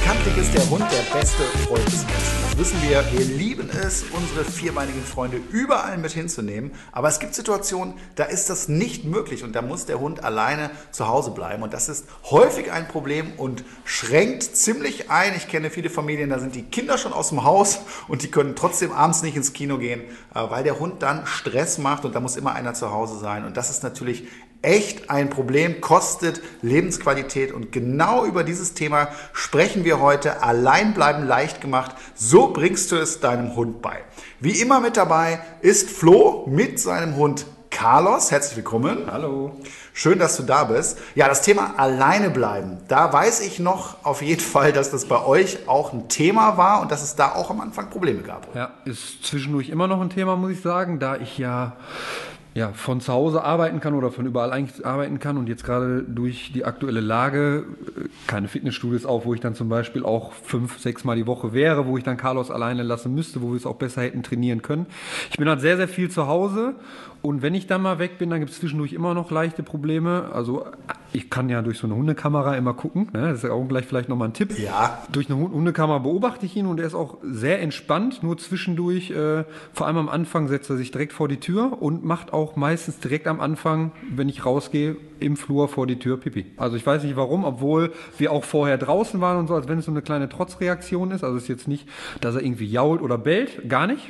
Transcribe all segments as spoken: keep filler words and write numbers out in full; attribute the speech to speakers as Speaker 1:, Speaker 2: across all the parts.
Speaker 1: Bekanntlich ist der Hund der beste Freund des Menschen. Das wissen wir. Wir lieben es, unsere vierbeinigen Freunde überall mit hinzunehmen. Aber es gibt Situationen, da ist das nicht möglich und da muss der Hund alleine zu Hause bleiben. Und das ist häufig ein Problem und schränkt ziemlich ein. Ich kenne viele Familien, da sind die Kinder schon aus dem Haus und die können trotzdem abends nicht ins Kino gehen, weil der Hund dann Stress macht und da muss immer einer zu Hause sein. Und das ist natürlich echt ein Problem, kostet Lebensqualität und genau über dieses Thema sprechen wir heute. Allein bleiben leicht gemacht, so bringst du es deinem Hund bei. Wie immer mit dabei ist Flo mit seinem Hund Carlos. Herzlich willkommen.
Speaker 2: Hallo.
Speaker 1: Schön, dass du da bist. Ja, das Thema alleine bleiben, da weiß ich noch auf jeden Fall, dass das bei euch auch ein Thema war und dass es da auch am Anfang Probleme gab.
Speaker 2: Ja, ist zwischendurch immer noch ein Thema, muss ich sagen, da ich ja ja, von zu Hause arbeiten kann oder von überall eigentlich arbeiten kann und jetzt gerade durch die aktuelle Lage keine Fitnessstudios auf, wo ich dann zum Beispiel auch fünf, sechs Mal die Woche wäre, wo ich dann Carlos alleine lassen müsste, wo wir es auch besser hätten trainieren können. Ich bin halt sehr, sehr viel zu Hause und wenn ich dann mal weg bin, dann gibt es zwischendurch immer noch leichte Probleme. Also ich kann ja durch so eine Hundekamera immer gucken, ne? Das ist ja auch gleich vielleicht nochmal ein Tipp.
Speaker 1: Ja.
Speaker 2: Durch eine Hundekamera beobachte ich ihn und er ist auch sehr entspannt, nur zwischendurch, äh, vor allem am Anfang setzt er sich direkt vor die Tür und macht auch meistens direkt am Anfang, wenn ich rausgehe, im Flur vor die Tür Pipi. Also ich weiß nicht warum, obwohl wir auch vorher draußen waren und so, als wenn es so eine kleine Trotzreaktion ist. Also es ist jetzt nicht, dass er irgendwie jault oder bellt, gar nicht.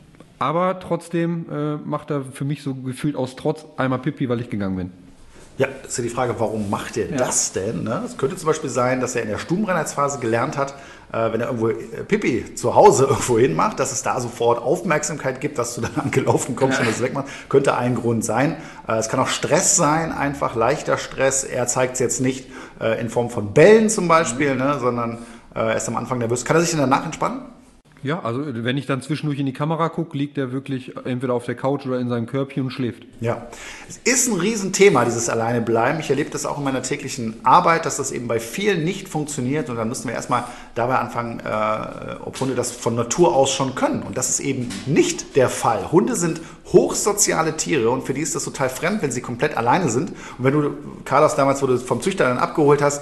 Speaker 2: Aber trotzdem äh, macht er für mich so gefühlt aus Trotz einmal Pipi, weil ich gegangen bin.
Speaker 1: Ja, das ist ja die Frage, warum macht er ja. das denn? Ne? Es könnte zum Beispiel sein, dass er in der Stubenreinheitsphase gelernt hat, äh, wenn er irgendwo äh, Pipi zu Hause irgendwo hin macht, dass es da sofort Aufmerksamkeit gibt, dass du dann angelaufen kommst ja. und das wegmachst. Könnte ein Grund sein. Äh, es kann auch Stress sein, einfach leichter Stress. Er zeigt es jetzt nicht äh, in Form von Bällen zum Beispiel, mhm. ne, sondern äh, er ist am Anfang nervös. Kann er sich denn danach entspannen?
Speaker 2: Ja, also wenn ich dann zwischendurch in die Kamera gucke, liegt er wirklich entweder auf der Couch oder in seinem Körbchen und schläft.
Speaker 1: Ja, es ist ein Riesenthema, dieses Alleinebleiben. Ich erlebe das auch in meiner täglichen Arbeit, dass das eben bei vielen nicht funktioniert. Und dann müssen wir erstmal dabei anfangen, äh, ob Hunde das von Natur aus schon können. Und das ist eben nicht der Fall. Hunde sind hochsoziale Tiere und für die ist das total fremd, wenn sie komplett alleine sind. Und wenn du, Carlos, damals, wo du vom Züchter dann abgeholt hast,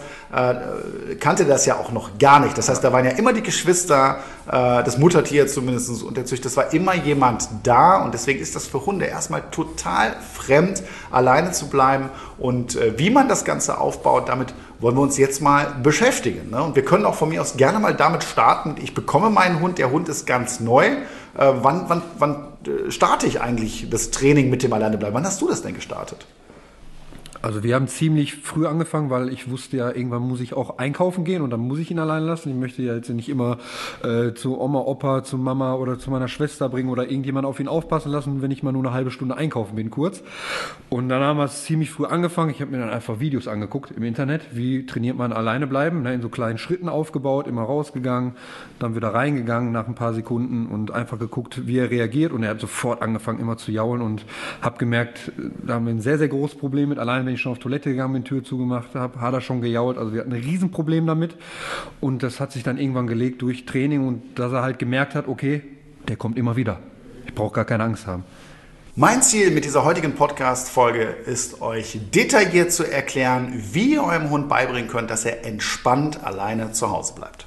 Speaker 1: äh, kannte das ja auch noch gar nicht. Das heißt, da waren ja immer die Geschwister, äh, das Muttertier zumindest und der Züchter, das war immer jemand da und deswegen ist das für Hunde erstmal total fremd, alleine zu bleiben und äh, wie man das Ganze aufbaut, damit wollen wir uns jetzt mal beschäftigen. Ne? Und wir können auch von mir aus gerne mal damit starten. Ich bekomme meinen Hund, der Hund ist ganz neu. Äh, wann wann, wann äh, starte ich eigentlich das Training mit dem Alleinebleiben? Wann hast du das denn gestartet?
Speaker 2: Also wir haben ziemlich früh angefangen, weil ich wusste ja, irgendwann muss ich auch einkaufen gehen und dann muss ich ihn allein lassen. Ich möchte ja jetzt nicht immer äh, zu Oma, Opa, zu Mama oder zu meiner Schwester bringen oder irgendjemand auf ihn aufpassen lassen, wenn ich mal nur eine halbe Stunde einkaufen bin, kurz. Und dann haben wir es ziemlich früh angefangen. Ich habe mir dann einfach Videos angeguckt im Internet, wie trainiert man alleine bleiben, ne, in so kleinen Schritten aufgebaut, immer rausgegangen, dann wieder reingegangen nach ein paar Sekunden und einfach geguckt, wie er reagiert. Und er hat sofort angefangen, immer zu jaulen und habe gemerkt, da haben wir ein sehr, sehr großes Problem mit allein. Wenn ich schon auf Toilette gegangen bin, Tür zugemacht habe, hat er schon gejault. Also wir hatten ein Riesenproblem damit. Und das hat sich dann irgendwann gelegt durch Training und dass er halt gemerkt hat, okay, der kommt immer wieder. Ich brauche gar keine Angst haben.
Speaker 1: Mein Ziel mit dieser heutigen Podcast-Folge ist, euch detailliert zu erklären, wie ihr eurem Hund beibringen könnt, dass er entspannt alleine zu Hause bleibt.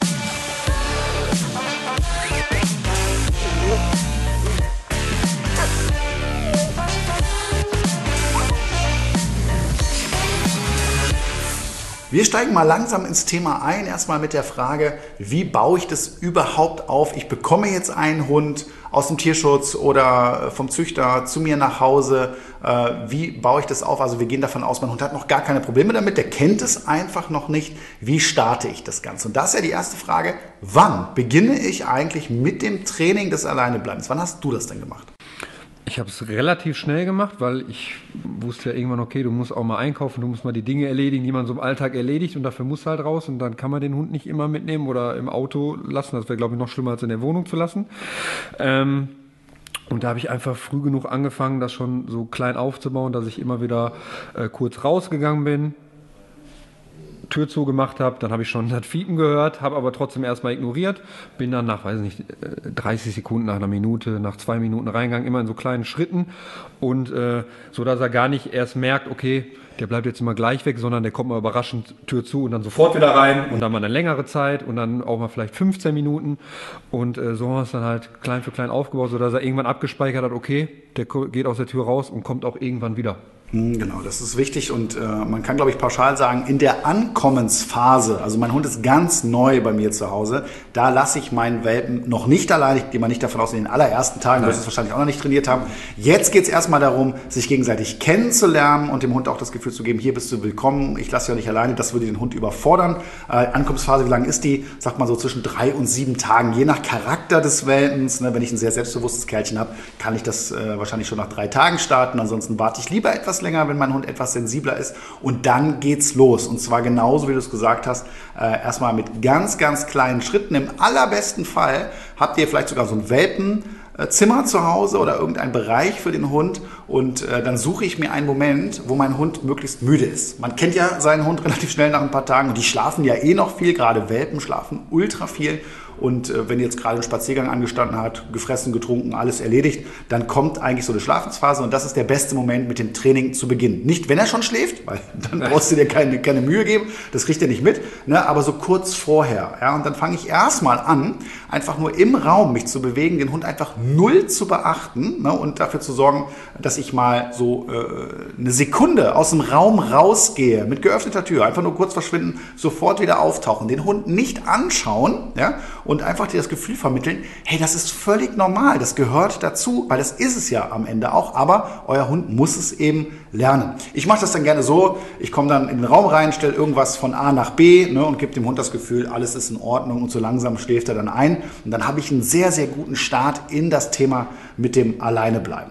Speaker 1: Wir steigen mal langsam ins Thema ein, erstmal mit der Frage, wie baue ich das überhaupt auf? Ich bekomme jetzt einen Hund aus dem Tierschutz oder vom Züchter zu mir nach Hause. Wie baue ich das auf? Also wir gehen davon aus, mein Hund hat noch gar keine Probleme damit, der kennt es einfach noch nicht. Wie starte ich das Ganze? Und das ist ja die erste Frage, wann beginne ich eigentlich mit dem Training des Alleinebleibens? Wann hast du das denn gemacht?
Speaker 2: Ich habe es relativ schnell gemacht, weil ich wusste ja irgendwann, okay, du musst auch mal einkaufen, du musst mal die Dinge erledigen, die man so im Alltag erledigt und dafür musst du halt raus und dann kann man den Hund nicht immer mitnehmen oder im Auto lassen. Das wäre, glaube ich, noch schlimmer als in der Wohnung zu lassen. Ähm, und da habe ich einfach früh genug angefangen, das schon so klein aufzubauen, dass ich immer wieder äh, kurz rausgegangen bin, Tür zugemacht habe, dann habe ich schon das Fiepen gehört, habe aber trotzdem erstmal ignoriert, bin dann nach, weiß nicht, dreißig Sekunden, nach einer Minute, nach zwei Minuten reingegangen, immer in so kleinen Schritten und äh, so, dass er gar nicht erst merkt, okay, der bleibt jetzt immer gleich weg, sondern der kommt mal überraschend Tür zu und dann sofort wieder rein und dann mal eine längere Zeit und dann auch mal vielleicht fünfzehn Minuten und äh, so haben wir es dann halt klein für klein aufgebaut, sodass er irgendwann abgespeichert hat, okay, der geht aus der Tür raus und kommt auch irgendwann wieder.
Speaker 1: Genau, das ist wichtig und äh, man kann, glaube ich, pauschal sagen, in der Ankommensphase, also mein Hund ist ganz neu bei mir zu Hause, da lasse ich meinen Welpen noch nicht allein, ich gehe mal nicht davon aus, in den allerersten Tagen, wirst du es wahrscheinlich auch noch nicht trainiert haben. Jetzt geht es erstmal darum, sich gegenseitig kennenzulernen und dem Hund auch das Gefühl zu geben, hier bist du willkommen, ich lasse dich ja nicht alleine, das würde den Hund überfordern. Äh, Ankommensphase, wie lang ist die? Sagt man so zwischen drei und sieben Tagen, je nach Charakter des Welpens. Ne, wenn ich ein sehr selbstbewusstes Kerlchen habe, kann ich das äh, wahrscheinlich schon nach drei Tagen starten, ansonsten warte ich lieber etwas länger, wenn mein Hund etwas sensibler ist und dann geht's los und zwar genauso, wie du es gesagt hast, äh, erstmal mit ganz, ganz kleinen Schritten. Im allerbesten Fall habt ihr vielleicht sogar so ein Welpenzimmer zu Hause oder irgendein Bereich für den Hund und äh, dann suche ich mir einen Moment, wo mein Hund möglichst müde ist. Man kennt ja seinen Hund relativ schnell nach ein paar Tagen und die schlafen ja eh noch viel, gerade Welpen schlafen ultra viel. Und äh, wenn jetzt gerade ein Spaziergang angestanden hat, gefressen, getrunken, alles erledigt, dann kommt eigentlich so eine Schlafensphase und das ist der beste Moment, mit dem Training zu beginnen. Nicht, wenn er schon schläft, weil dann brauchst du dir keine, keine Mühe geben, das kriegt er nicht mit, ne? Aber so kurz vorher. Ja? Und dann fange ich erstmal an, einfach nur im Raum mich zu bewegen, den Hund einfach null zu beachten, ne? Und dafür zu sorgen, dass ich mal so äh, eine Sekunde aus dem Raum rausgehe, mit geöffneter Tür, einfach nur kurz verschwinden, sofort wieder auftauchen, den Hund nicht anschauen, ja? Und einfach dir das Gefühl vermitteln, hey, das ist völlig normal, das gehört dazu, weil das ist es ja am Ende auch, aber euer Hund muss es eben lernen. Ich mache das dann gerne so, ich komme dann in den Raum rein, stelle irgendwas von A nach B, ne, und gebe dem Hund das Gefühl, alles ist in Ordnung und so langsam schläft er dann ein und dann habe ich einen sehr, sehr guten Start in das Thema mit dem Alleinebleiben.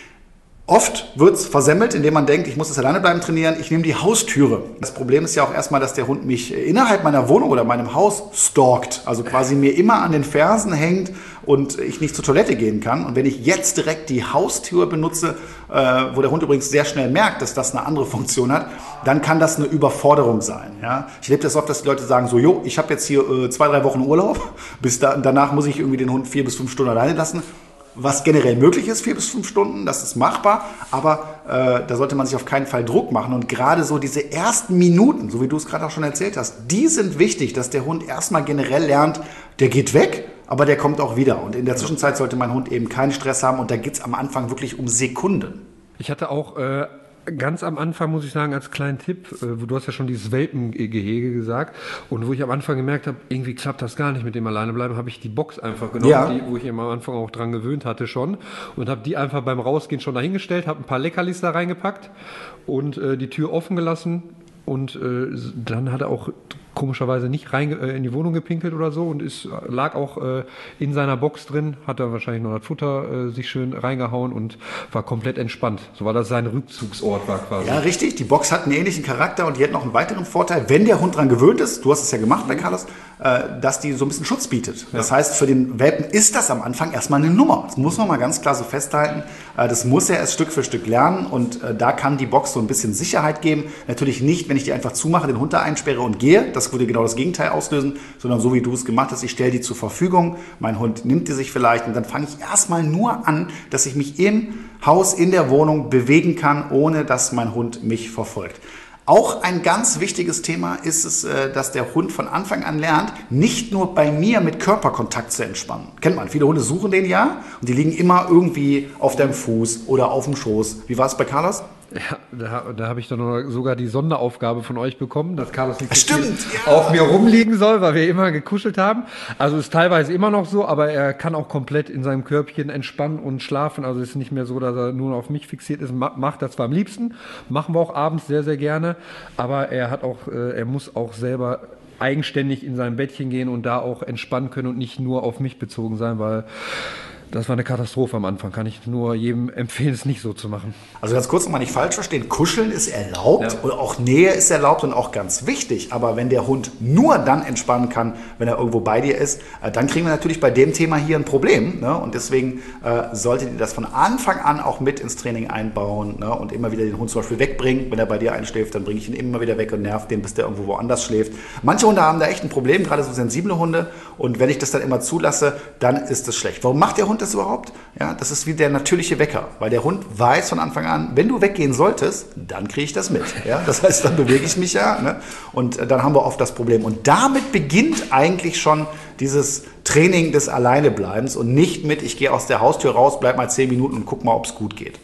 Speaker 1: Oft wird es versemmelt, indem man denkt, ich muss das alleine bleiben trainieren, ich nehme die Haustüre. Das Problem ist ja auch erstmal, dass der Hund mich innerhalb meiner Wohnung oder meinem Haus stalkt, also quasi mir immer an den Fersen hängt und ich nicht zur Toilette gehen kann. Und wenn ich jetzt direkt die Haustür benutze, äh, wo der Hund übrigens sehr schnell merkt, dass das eine andere Funktion hat, dann kann das eine Überforderung sein. Ja? Ich erlebe das oft, dass die Leute sagen so, jo, ich habe jetzt hier äh, zwei, drei Wochen Urlaub, bis da, danach muss ich irgendwie den Hund vier bis fünf Stunden alleine lassen. Was generell möglich ist, vier bis fünf Stunden, das ist machbar, aber äh, da sollte man sich auf keinen Fall Druck machen. Und gerade so diese ersten Minuten, so wie du es gerade auch schon erzählt hast, die sind wichtig, dass der Hund erstmal generell lernt, der geht weg, aber der kommt auch wieder. Und in der Zwischenzeit sollte mein Hund eben keinen Stress haben und da geht es am Anfang wirklich um Sekunden.
Speaker 2: Ich hatte auch äh, ganz am Anfang, muss ich sagen, als kleinen Tipp, äh, wo du hast ja schon dieses Welpengehege gesagt und wo ich am Anfang gemerkt habe, irgendwie klappt das gar nicht mit dem Alleinebleiben, habe ich die Box einfach genommen,
Speaker 1: Ja.
Speaker 2: die, wo ich am Anfang auch dran gewöhnt hatte schon und habe die einfach beim Rausgehen schon dahingestellt, habe ein paar Leckerlis da reingepackt und äh, die Tür offen gelassen und äh, dann hat er auch komischerweise nicht rein äh, in die Wohnung gepinkelt oder so und ist, lag auch äh, in seiner Box drin, hat da wahrscheinlich noch das Futter äh, sich schön reingehauen und war komplett entspannt. So war das sein Rückzugsort war quasi.
Speaker 1: Ja, richtig. Die Box hat einen ähnlichen Charakter und die hat noch einen weiteren Vorteil, wenn der Hund dran gewöhnt ist, du hast es ja gemacht bei Carlos, äh, dass die so ein bisschen Schutz bietet. Ja. Das heißt, für den Welpen ist das am Anfang erstmal eine Nummer. Das muss man mal ganz klar so festhalten. Äh, das muss er erst Stück für Stück lernen und äh, da kann die Box so ein bisschen Sicherheit geben. Natürlich nicht, wenn ich die einfach zumache, den Hund da einsperre und gehe. Das würde genau das Gegenteil auslösen, sondern so wie du es gemacht hast, ich stelle die zur Verfügung, mein Hund nimmt die sich vielleicht und dann fange ich erstmal nur an, dass ich mich im Haus, in der Wohnung bewegen kann, ohne dass mein Hund mich verfolgt. Auch ein ganz wichtiges Thema ist es, dass der Hund von Anfang an lernt, nicht nur bei mir mit Körperkontakt zu entspannen. Kennt man, viele Hunde suchen den ja und die liegen immer irgendwie auf deinem Fuß oder auf dem Schoß. Wie war es bei Carlos?
Speaker 2: Ja, da, da habe ich dann noch sogar die Sonderaufgabe von euch bekommen, dass Carlos nicht
Speaker 1: Stimmt,
Speaker 2: ja. auf mir rumliegen soll, weil wir immer gekuschelt haben. Also ist teilweise immer noch so, aber er kann auch komplett in seinem Körbchen entspannen und schlafen. Also ist nicht mehr so, dass er nur auf mich fixiert ist. Macht das zwar am liebsten, machen wir auch abends sehr, sehr gerne, aber er hat auch, er muss auch selber eigenständig in sein Bettchen gehen und da auch entspannen können und nicht nur auf mich bezogen sein, weil Das war eine Katastrophe am Anfang. Kann ich nur jedem empfehlen, es nicht so zu machen.
Speaker 1: Also ganz kurz nochmal nicht falsch verstehen. Kuscheln ist erlaubt ja. Und auch Nähe ist erlaubt und auch ganz wichtig. Aber wenn der Hund nur dann entspannen kann, wenn er irgendwo bei dir ist, dann kriegen wir natürlich bei dem Thema hier ein Problem. Ne? Und deswegen äh, solltet ihr das von Anfang an auch mit ins Training einbauen, ne? Und immer wieder den Hund zum Beispiel wegbringen. Wenn er bei dir einschläft, dann bringe ich ihn immer wieder weg und nerv den, bis der irgendwo woanders schläft. Manche Hunde haben da echt ein Problem, gerade so sensible Hunde. Und wenn ich das dann immer zulasse, dann ist das schlecht. Warum macht der Hund das überhaupt? Ja, das ist wie der natürliche Wecker, weil der Hund weiß von Anfang an, wenn du weggehen solltest, dann kriege ich das mit. Ja, das heißt, dann bewege ich mich ja, ne? Und dann haben wir oft das Problem. Und damit beginnt eigentlich schon dieses Training des Alleinebleibens und nicht mit, ich gehe aus der Haustür raus, bleib mal zehn Minuten und guck mal, ob es gut geht.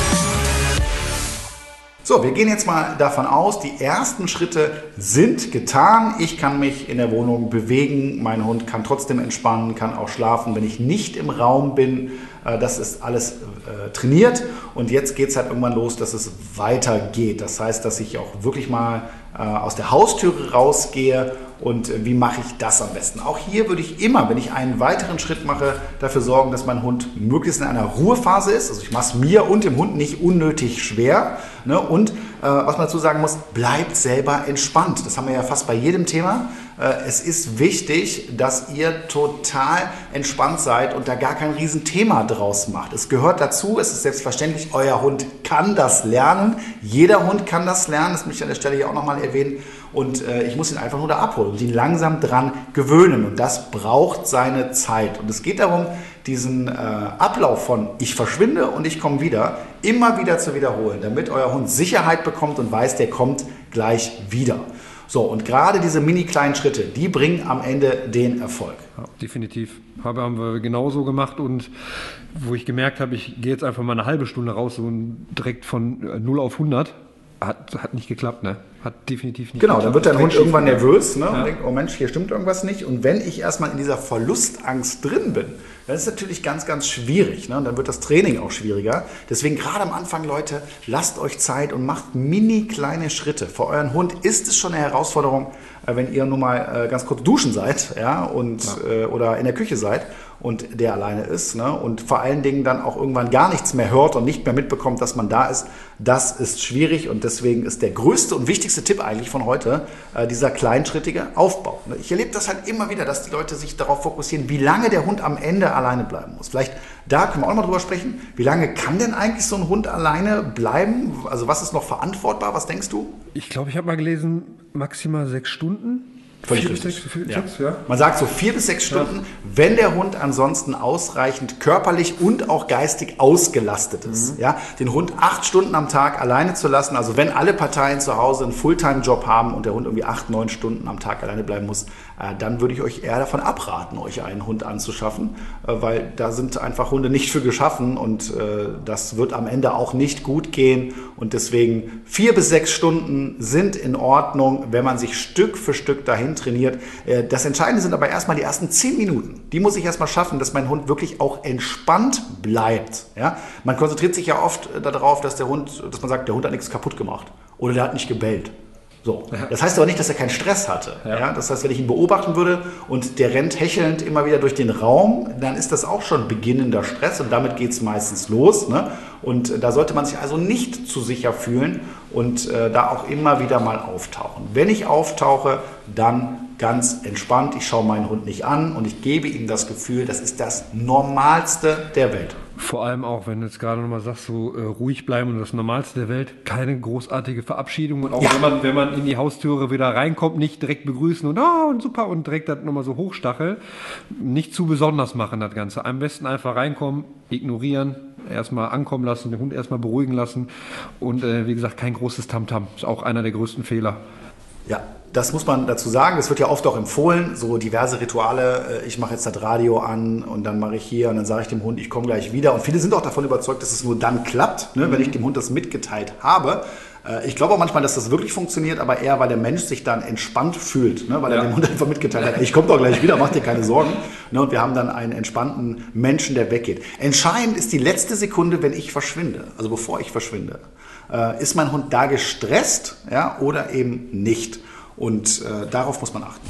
Speaker 1: So, wir gehen jetzt mal davon aus, die ersten Schritte sind getan. Ich kann mich in der Wohnung bewegen, mein Hund kann trotzdem entspannen, kann auch schlafen, wenn ich nicht im Raum bin. Das ist alles äh, trainiert und jetzt geht es halt irgendwann los, dass es weitergeht. Das heißt, dass ich auch wirklich mal äh, aus der Haustüre rausgehe und äh, wie mache ich das am besten? Auch hier würde ich immer, wenn ich einen weiteren Schritt mache, dafür sorgen, dass mein Hund möglichst in einer Ruhephase ist. Also ich mache es mir und dem Hund nicht unnötig schwer. Ne? Und äh, was man dazu sagen muss, bleibt selber entspannt. Das haben wir ja fast bei jedem Thema. Äh, es ist wichtig, dass ihr total entspannt seid und da gar kein Riesenthema draus macht. Es gehört dazu, es ist selbstverständlich, euer Hund kann das lernen. Jeder Hund kann das lernen, das möchte ich an der Stelle hier auch nochmal erwähnen. Und äh, ich muss ihn einfach nur da abholen und ihn langsam dran gewöhnen. Und das braucht seine Zeit. Und es geht darum, diesen äh, Ablauf von ich verschwinde und ich komme wieder, immer wieder zu wiederholen, damit euer Hund Sicherheit bekommt und weiß, der kommt gleich wieder. So, und gerade diese mini kleinen Schritte, die bringen am Ende den Erfolg.
Speaker 2: Ja, definitiv. Haben wir genauso gemacht und wo ich gemerkt habe, ich gehe jetzt einfach mal eine halbe Stunde raus und direkt von null auf hundert. Hat, hat nicht geklappt, ne? Hat definitiv nicht
Speaker 1: genau,
Speaker 2: geklappt.
Speaker 1: Genau, dann wird dein Hund irgendwann nervös, ne?
Speaker 2: Ja.
Speaker 1: Und denkt, oh Mensch, hier stimmt irgendwas nicht. Und wenn ich erstmal in dieser Verlustangst drin bin, dann ist es natürlich ganz, ganz schwierig. Ne? Und dann wird das Training auch schwieriger. Deswegen gerade am Anfang, Leute, lasst euch Zeit und macht mini kleine Schritte. Für euren Hund ist es schon eine Herausforderung, wenn ihr nur mal ganz kurz duschen seid, ja, und, ja. oder in der Küche seid und der alleine ist, ne? Und vor allen Dingen dann auch irgendwann gar nichts mehr hört und nicht mehr mitbekommt, dass man da ist. Das ist schwierig und deswegen ist der größte und wichtigste Tipp eigentlich von heute äh, dieser kleinschrittige Aufbau. Ich erlebe das halt immer wieder, dass die Leute sich darauf fokussieren, wie lange der Hund am Ende alleine bleiben muss. Vielleicht da können wir auch noch mal drüber sprechen. Wie lange kann denn eigentlich so ein Hund alleine bleiben? Also was ist noch verantwortbar? Was denkst du?
Speaker 2: Ich glaube, ich habe mal gelesen, maximal sechs Stunden.
Speaker 1: Völlig
Speaker 2: vier
Speaker 1: richtig.
Speaker 2: Bis sechs,
Speaker 1: ja.
Speaker 2: sechs, ja.
Speaker 1: Man sagt so vier bis sechs Stunden, ja. Wenn der Hund ansonsten ausreichend körperlich und auch geistig ausgelastet ist. Mhm. Ja, den Hund acht Stunden am Tag alleine zu lassen, also wenn alle Parteien zu Hause einen Fulltime-Job haben und der Hund irgendwie acht, neun Stunden am Tag alleine bleiben muss, äh, dann würde ich euch eher davon abraten, euch einen Hund anzuschaffen, äh, weil da sind einfach Hunde nicht für geschaffen und äh, das wird am Ende auch nicht gut gehen und deswegen vier bis sechs Stunden sind in Ordnung, wenn man sich Stück für Stück dahin trainiert. Das Entscheidende sind aber erstmal die ersten zehn Minuten. Die muss ich erstmal schaffen, dass mein Hund wirklich auch entspannt bleibt. Ja? Man konzentriert sich ja oft darauf, dass der Hund, dass man sagt, der Hund hat nichts kaputt gemacht oder der hat nicht gebellt. So. Das heißt aber nicht, dass er keinen Stress hatte. Ja. Ja? Das heißt, wenn ich ihn beobachten würde und der rennt hechelnd immer wieder durch den Raum, dann ist das auch schon beginnender Stress und damit geht es meistens los. Ne? Und da sollte man sich also nicht zu sicher fühlen und äh, da auch immer wieder mal auftauchen. Wenn ich auftauche, dann ganz entspannt. Ich schaue meinen Hund nicht an und ich gebe ihm das Gefühl, das ist das Normalste der Welt.
Speaker 2: Vor allem auch, wenn du jetzt gerade nochmal sagst, so äh, ruhig bleiben und das Normalste der Welt, keine großartige Verabschiedung und auch ja. wenn man wenn man in die Haustüre wieder reinkommt, nicht direkt begrüßen und oh und super und direkt das nochmal so hochstacheln, nicht zu besonders machen das Ganze. Am besten einfach reinkommen, ignorieren, erstmal ankommen lassen, den Hund erstmal beruhigen lassen und äh, wie gesagt, kein großes Tamtam. Ist auch einer der größten Fehler.
Speaker 1: Ja, das muss man dazu sagen. Das wird ja oft auch empfohlen, so diverse Rituale. Ich mache jetzt das Radio an und dann mache ich hier und dann sage ich dem Hund, ich komme gleich wieder. Und viele sind auch davon überzeugt, dass es nur dann klappt, ne, wenn ich dem Hund das mitgeteilt habe. Ich glaube auch manchmal, dass das wirklich funktioniert, aber eher, weil der Mensch sich dann entspannt fühlt, ne, weil ja. er dem Hund einfach mitgeteilt hat, ich komme doch gleich wieder, mach dir keine Sorgen. Ne, und wir haben dann einen entspannten Menschen, der weggeht. Entscheidend ist die letzte Sekunde, wenn ich verschwinde, also bevor ich verschwinde. Äh, ist mein Hund da gestresst, ja, oder eben nicht? Und äh, darauf muss man achten.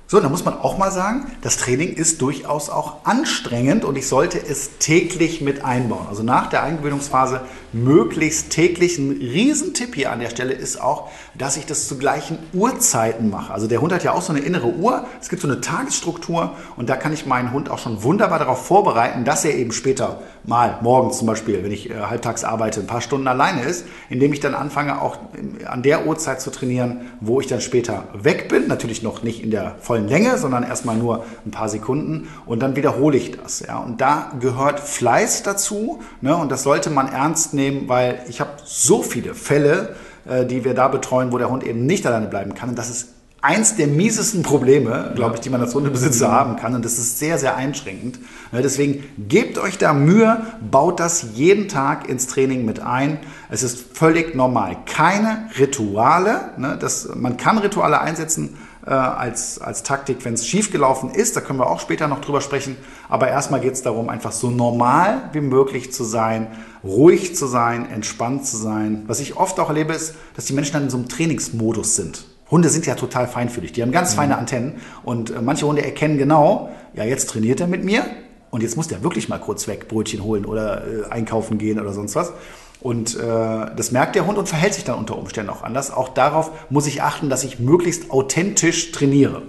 Speaker 1: So, da muss man auch mal sagen, das Training ist durchaus auch anstrengend und ich sollte es täglich mit einbauen. Also nach der Eingewöhnungsphase möglichst täglich. Ein Riesentipp hier an der Stelle ist auch, dass ich das zu gleichen Uhrzeiten mache. Also der Hund hat ja auch so eine innere Uhr. Es gibt so eine Tagesstruktur und da kann ich meinen Hund auch schon wunderbar darauf vorbereiten, dass er eben später mal morgens zum Beispiel, wenn ich äh, halbtags arbeite, ein paar Stunden alleine ist, indem ich dann anfange auch an der Uhrzeit zu trainieren, wo ich dann später weg bin. Natürlich noch nicht in der vollen Länge, sondern erstmal nur ein paar Sekunden und dann wiederhole ich das. Ja. Und da gehört Fleiß dazu, ne, und das sollte man ernst nehmen, weil ich habe so viele Fälle, äh, die wir da betreuen, wo der Hund eben nicht alleine bleiben kann und das ist eins der miesesten Probleme, glaube ich, die man als Hundebesitzer haben kann und das ist sehr, sehr einschränkend. Ja, deswegen gebt euch da Mühe, baut das jeden Tag ins Training mit ein. Es ist völlig normal. Keine Rituale, ne, das, man kann Rituale einsetzen, äh, als, als Taktik, wenn es schiefgelaufen ist. Da können wir auch später noch drüber sprechen. Aber erstmal geht es darum, einfach so normal wie möglich zu sein, ruhig zu sein, entspannt zu sein. Was ich oft auch erlebe, ist, dass die Menschen dann in so einem Trainingsmodus sind. Hunde sind ja total feinfühlig. Die haben ganz feine Antennen. Und äh, manche Hunde erkennen genau, ja, jetzt trainiert er mit mir. Und jetzt muss der wirklich mal kurz weg Brötchen holen oder äh, einkaufen gehen oder sonst was. Und äh, das merkt der Hund und verhält sich dann unter Umständen auch anders. Auch darauf muss ich achten, dass ich möglichst authentisch trainiere.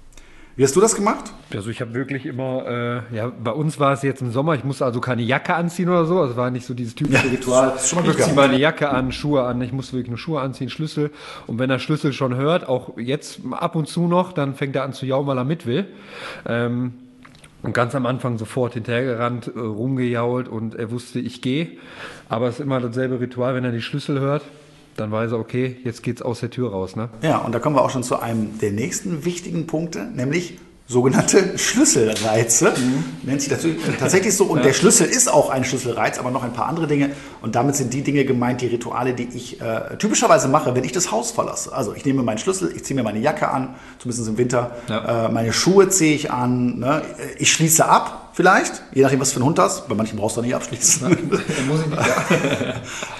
Speaker 1: Wie hast du das gemacht?
Speaker 2: Also ich habe wirklich immer, äh, ja, bei uns war es jetzt im Sommer, ich musste also keine Jacke anziehen oder so, also es war nicht so dieses typische
Speaker 1: Ja,
Speaker 2: Ritual,
Speaker 1: das ist schon mal
Speaker 2: ich
Speaker 1: Glück
Speaker 2: ziehe
Speaker 1: gehabt.
Speaker 2: meine Jacke an, Schuhe an, ich musste wirklich nur Schuhe anziehen, Schlüssel und wenn der Schlüssel schon hört, auch jetzt ab und zu noch, dann fängt er an zu jaulen, weil er mit will. Ähm, Und ganz am Anfang sofort hinterhergerannt, äh, rumgejault und er wusste, ich gehe. Aber es ist immer dasselbe Ritual, wenn er die Schlüssel hört, dann weiß er, okay, jetzt geht's aus der Tür raus. Ne?
Speaker 1: Ja, und da kommen wir auch schon zu einem der nächsten wichtigen Punkte, nämlich sogenannte Schlüsselreize. Mhm. Nennt sich das tatsächlich so. Und ja. Der Schlüssel ist auch ein Schlüsselreiz, aber noch ein paar andere Dinge. Und damit sind die Dinge gemeint, die Rituale, die ich äh, typischerweise mache, wenn ich das Haus verlasse. Also ich nehme meinen Schlüssel, ich ziehe mir meine Jacke an, zumindest im Winter. Ja. Äh, meine Schuhe ziehe ich an. Ne? Ich schließe ab. Vielleicht, je nachdem, was für ein Hund hast. Bei manchen brauchst du nicht abschließen.
Speaker 2: Ja, muss ich nicht, ja.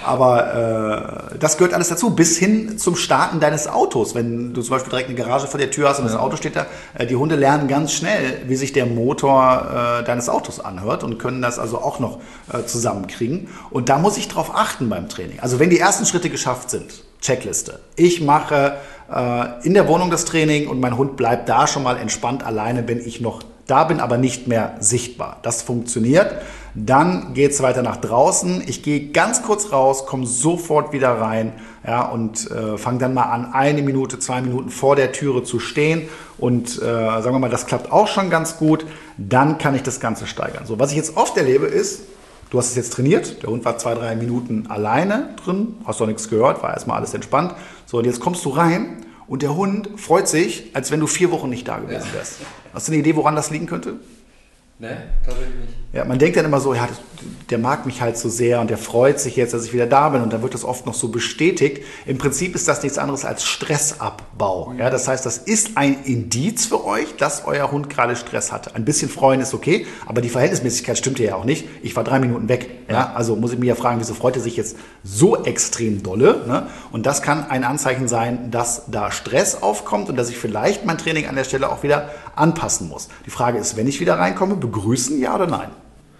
Speaker 1: Aber äh, das gehört alles dazu, bis hin zum Starten deines Autos. Wenn du zum Beispiel direkt eine Garage vor der Tür hast und ja. das Auto steht da, äh, die Hunde lernen ganz schnell, wie sich der Motor äh, deines Autos anhört und können das also auch noch äh, zusammenkriegen. Und da muss ich drauf achten beim Training. Also wenn die ersten Schritte geschafft sind, Checkliste. Ich mache äh, in der Wohnung das Training und mein Hund bleibt da schon mal entspannt alleine, wenn ich noch da bin, aber nicht mehr sichtbar. Das funktioniert. Dann geht es weiter nach draußen. Ich gehe ganz kurz raus, komme sofort wieder rein, ja, und äh, fange dann mal an, eine Minute, zwei Minuten vor der Türe zu stehen. Und äh, sagen wir mal, das klappt auch schon ganz gut. Dann kann ich das Ganze steigern. So, was ich jetzt oft erlebe ist, du hast es jetzt trainiert, der Hund war zwei, drei Minuten alleine drin, hast doch nichts gehört, war erstmal alles entspannt. So, und jetzt kommst du rein und der Hund freut sich, als wenn du vier Wochen nicht da gewesen wärst. Ja. Hast du eine Idee, woran das liegen könnte?
Speaker 2: Ne, tatsächlich nicht.
Speaker 1: Ja, man denkt dann immer so, ja, das, der mag mich halt so sehr und der freut sich jetzt, dass ich wieder da bin und dann wird das oft noch so bestätigt. Im Prinzip ist das nichts anderes als Stressabbau. Ja, das heißt, das ist ein Indiz für euch, dass euer Hund gerade Stress hatte. Ein bisschen freuen ist okay, aber die Verhältnismäßigkeit stimmte ja auch nicht. Ich war drei Minuten weg. Ja, also muss ich mich ja fragen, wieso freut er sich jetzt so extrem dolle? Ne? Und das kann ein Anzeichen sein, dass da Stress aufkommt und dass ich vielleicht mein Training an der Stelle auch wieder anpassen muss. Die Frage ist, wenn ich wieder reinkomme, begrüßen, ja oder nein?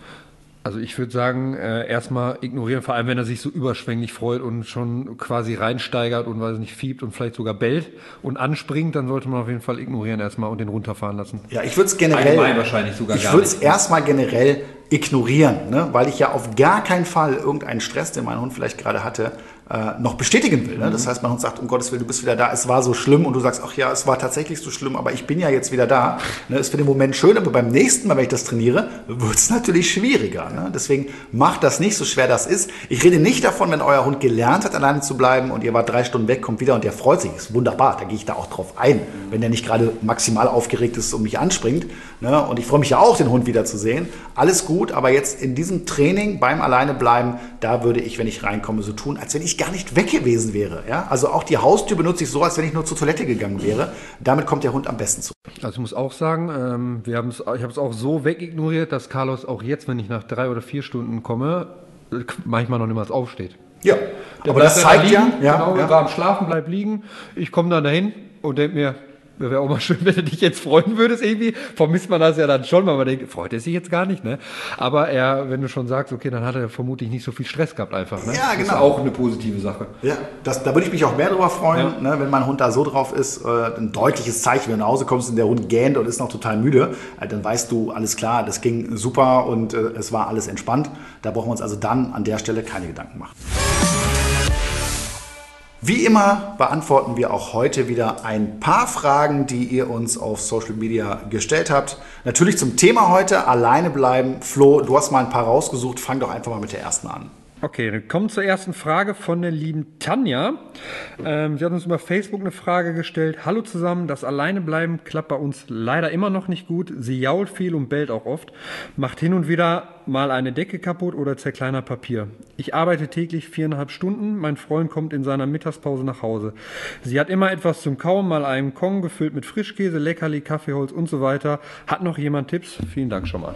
Speaker 2: Also ich würde sagen, äh, erstmal ignorieren, vor allem wenn er sich so überschwänglich freut und schon quasi reinsteigert und weiß nicht, fiebt und vielleicht sogar bellt und anspringt, dann sollte man auf jeden Fall ignorieren erstmal und den runterfahren lassen.
Speaker 1: Ja, ich würde es generell,
Speaker 2: wahrscheinlich sogar
Speaker 1: ich
Speaker 2: gar
Speaker 1: würde es
Speaker 2: nicht.
Speaker 1: erstmal generell ignorieren, ne? Weil ich ja auf gar keinen Fall irgendeinen Stress, den mein Hund vielleicht gerade hatte, äh, noch bestätigen will. Ne? Mhm. Das heißt, mein Hund sagt, um Gottes Willen, du bist wieder da, es war so schlimm und du sagst, ach ja, es war tatsächlich so schlimm, aber ich bin ja jetzt wieder da. Ne? Ist für den Moment schön, aber beim nächsten Mal, wenn ich das trainiere, wird es natürlich schwieriger. Ne? Deswegen macht das nicht, so schwer das ist. Ich rede nicht davon, wenn euer Hund gelernt hat, alleine zu bleiben und ihr wart drei Stunden weg, kommt wieder und der freut sich. Ist wunderbar, da gehe ich da auch drauf ein, wenn der nicht gerade maximal aufgeregt ist und mich anspringt. Ne? Und ich freue mich ja auch, den Hund wiederzusehen. Alles gut, aber jetzt in diesem Training beim Alleinebleiben, da würde ich, wenn ich reinkomme, so tun, als wenn ich gar nicht weg gewesen wäre. Ja? Also auch die Haustür benutze ich so, als wenn ich nur zur Toilette gegangen wäre. Damit kommt der Hund am besten zu.
Speaker 2: Also ich muss auch sagen, ähm, wir haben's, ich habe es auch so wegignoriert, dass Carlos auch jetzt, wenn ich nach drei oder vier Stunden komme, manchmal noch niemals aufsteht.
Speaker 1: Ja,
Speaker 2: der
Speaker 1: aber das zeigt
Speaker 2: liegen,
Speaker 1: ja, ja,
Speaker 2: genau,
Speaker 1: ja.
Speaker 2: war am Schlafen, bleibt liegen. Ich komme dann dahin und denke mir, Wäre auch mal schön, wenn du dich jetzt freuen würdest irgendwie. Vermisst man das ja dann schon, weil man denkt, freut er sich jetzt gar nicht, ne? Aber er, wenn du schon sagst, okay, dann hat er vermutlich nicht so viel Stress gehabt einfach, ne?
Speaker 1: Ja, genau.
Speaker 2: Das ist auch eine positive Sache.
Speaker 1: Ja, das, da würde ich mich auch mehr drüber freuen,
Speaker 2: Ja.
Speaker 1: ne, wenn mein Hund da so drauf ist, äh, ein deutliches Zeichen, wenn du nach Hause kommst und der Hund gähnt und ist noch total müde, äh, dann weißt du, alles klar, das ging super und äh, es war alles entspannt. Da brauchen wir uns also dann an der Stelle keine Gedanken machen. Wie immer beantworten wir auch heute wieder ein paar Fragen, die ihr uns auf Social Media gestellt habt. Natürlich zum Thema heute, alleine bleiben. Flo, du hast mal ein paar rausgesucht. Fang doch einfach mal mit der ersten an.
Speaker 2: Okay, dann kommen zur ersten Frage von der lieben Tanja. Ähm, sie hat uns über Facebook eine Frage gestellt. Hallo zusammen, das Alleinebleiben klappt bei uns leider immer noch nicht gut. Sie jault viel und bellt auch oft, macht hin und wieder mal eine Decke kaputt oder zerkleinert Papier. Ich arbeite täglich viereinhalb Stunden, mein Freund kommt in seiner Mittagspause nach Hause. Sie hat immer etwas zum Kauen, mal einen Kong gefüllt mit Frischkäse, Leckerli, Kaffeeholz und so weiter. Hat noch jemand Tipps? Vielen Dank schon mal.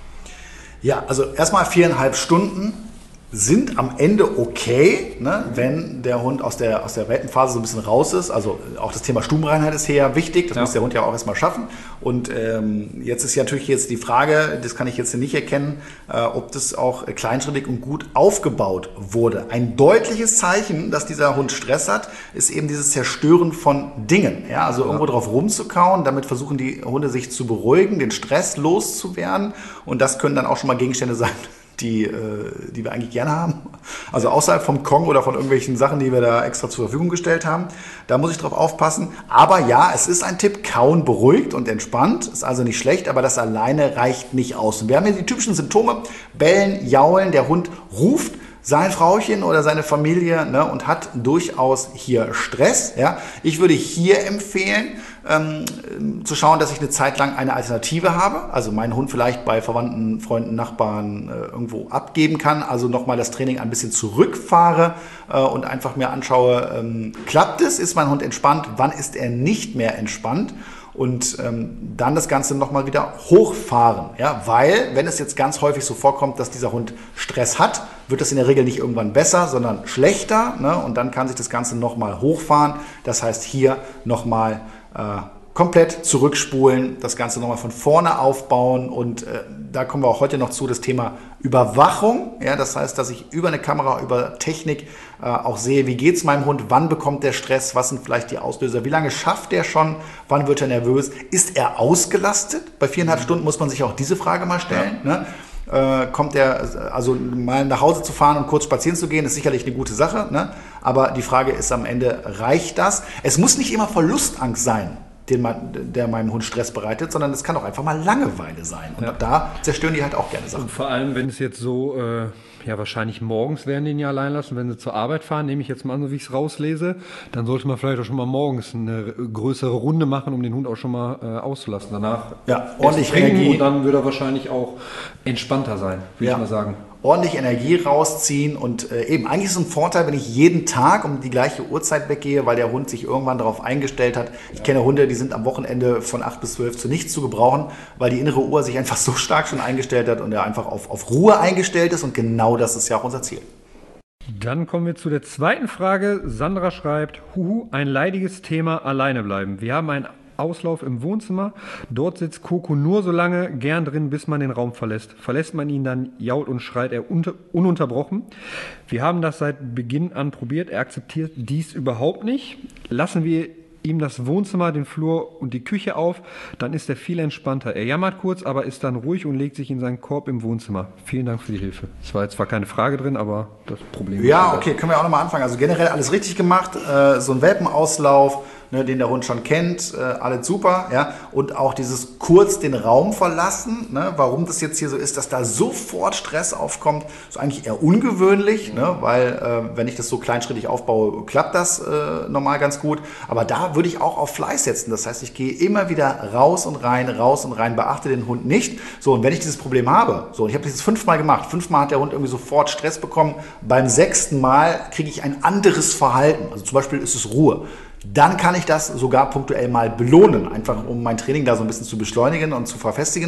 Speaker 1: Ja, also erstmal viereinhalb Stunden sind am Ende okay, ne, wenn der Hund aus der, aus der Welpenphase so ein bisschen raus ist. Also auch das Thema Stubenreinheit ist hier wichtig. Das ja. muss der Hund ja auch erstmal schaffen. Und ähm, jetzt ist ja natürlich jetzt die Frage, das kann ich jetzt nicht erkennen, äh, ob das auch kleinschrittig und gut aufgebaut wurde. Ein deutliches Zeichen, dass dieser Hund Stress hat, ist eben dieses Zerstören von Dingen. Ja, also ja. irgendwo drauf rumzukauen. Damit versuchen die Hunde sich zu beruhigen, den Stress loszuwerden. Und das können dann auch schon mal Gegenstände sein, die, äh, die wir eigentlich gerne haben. Also außerhalb vom Kong oder von irgendwelchen Sachen, die wir da extra zur Verfügung gestellt haben. Da muss ich drauf aufpassen. Aber ja, es ist ein Tipp, kauen beruhigt und entspannt. Ist also nicht schlecht, aber das alleine reicht nicht aus. Und wir haben hier die typischen Symptome. Bellen, jaulen, der Hund ruft sein Frauchen oder seine Familie, ne, und hat durchaus hier Stress. Ja. Ich würde hier empfehlen, ähm, zu schauen, dass ich eine Zeit lang eine Alternative habe. Also meinen Hund vielleicht bei Verwandten, Freunden, Nachbarn äh, irgendwo abgeben kann. Also nochmal das Training ein bisschen zurückfahre äh, und einfach mir anschaue, ähm, klappt es? Ist mein Hund entspannt? Wann ist er nicht mehr entspannt? Und ähm, dann das Ganze nochmal wieder hochfahren. Ja? Weil, wenn es jetzt ganz häufig so vorkommt, dass dieser Hund Stress hat, wird das in der Regel nicht irgendwann besser, sondern schlechter. Ne? Und dann kann sich das Ganze nochmal hochfahren. Das heißt, hier nochmal äh, komplett zurückspulen, das Ganze nochmal von vorne aufbauen. Und äh, da kommen wir auch heute noch zu, das Thema Überwachung. Ja? Das heißt, dass ich über eine Kamera, über Technik äh, auch sehe, wie geht es meinem Hund, wann bekommt der Stress, was sind vielleicht die Auslöser, wie lange schafft er schon, wann wird er nervös, ist er ausgelastet? Bei viereinhalb Stunden muss man sich auch diese Frage mal stellen. Ja. Ne? Äh, kommt er, also mal nach Hause zu fahren und kurz spazieren zu gehen, ist sicherlich eine gute Sache, ne? Aber die Frage ist am Ende, reicht das? Es muss nicht immer Verlustangst sein, den man, der meinem Hund Stress bereitet, sondern es kann auch einfach mal Langeweile sein. Und ja. da zerstören die halt auch gerne Sachen.
Speaker 2: Und vor allem, wenn es jetzt so, äh, ja wahrscheinlich morgens werden die ihn ja allein lassen, wenn sie zur Arbeit fahren, nehme ich jetzt mal an, so wie ich es rauslese, dann sollte man vielleicht auch schon mal morgens eine größere Runde machen, um den Hund auch schon mal äh, auszulassen. Danach
Speaker 1: ja, ordentlich Energie.
Speaker 2: Und dann würde er wahrscheinlich auch entspannter sein, würde ja. ich mal sagen.
Speaker 1: Ordentlich Energie rausziehen und äh, eben, eigentlich ist es ein Vorteil, wenn ich jeden Tag um die gleiche Uhrzeit weggehe, weil der Hund sich irgendwann darauf eingestellt hat. Ich ja. kenne Hunde, die sind am Wochenende von acht bis zwölf zu nichts zu gebrauchen, weil die innere Uhr sich einfach so stark schon eingestellt hat und er einfach auf, auf Ruhe eingestellt ist und genau das ist ja auch unser Ziel.
Speaker 2: Dann kommen wir zu der zweiten Frage. Sandra schreibt, huhu, ein leidiges Thema, alleine bleiben. Wir haben ein Auslauf im Wohnzimmer. Dort sitzt Coco nur so lange gern drin, bis man den Raum verlässt. Verlässt man ihn, dann jault und schreit er unter, ununterbrochen. Wir haben das seit Beginn an probiert. Er akzeptiert dies überhaupt nicht. Lassen wir ihm das Wohnzimmer, den Flur und die Küche auf, dann ist er viel entspannter. Er jammert kurz, aber ist dann ruhig und legt sich in seinen Korb im Wohnzimmer. Vielen Dank für die Hilfe. Es war jetzt zwar keine Frage drin, aber das Problem ist...
Speaker 1: Ja, okay, können wir auch nochmal anfangen. Also generell alles richtig gemacht. Äh, so ein Welpenauslauf, ne, den der Hund schon kennt, äh, alles super. Ja? Und auch dieses kurz den Raum verlassen, ne? Warum das jetzt hier so ist, dass da sofort Stress aufkommt, ist eigentlich eher ungewöhnlich, ne? Weil äh, wenn ich das so kleinschrittig aufbaue, klappt das äh, normal ganz gut. Aber da würde ich auch auf Fleiß setzen. Das heißt, ich gehe immer wieder raus und rein, raus und rein, beachte den Hund nicht. So, und wenn ich dieses Problem habe, so, ich habe das jetzt fünfmal gemacht, fünfmal hat der Hund irgendwie sofort Stress bekommen, beim sechsten Mal kriege ich ein anderes Verhalten. Also zum Beispiel ist es Ruhe. Dann kann ich das sogar punktuell mal belohnen, einfach um mein Training da so ein bisschen zu beschleunigen und zu verfestigen.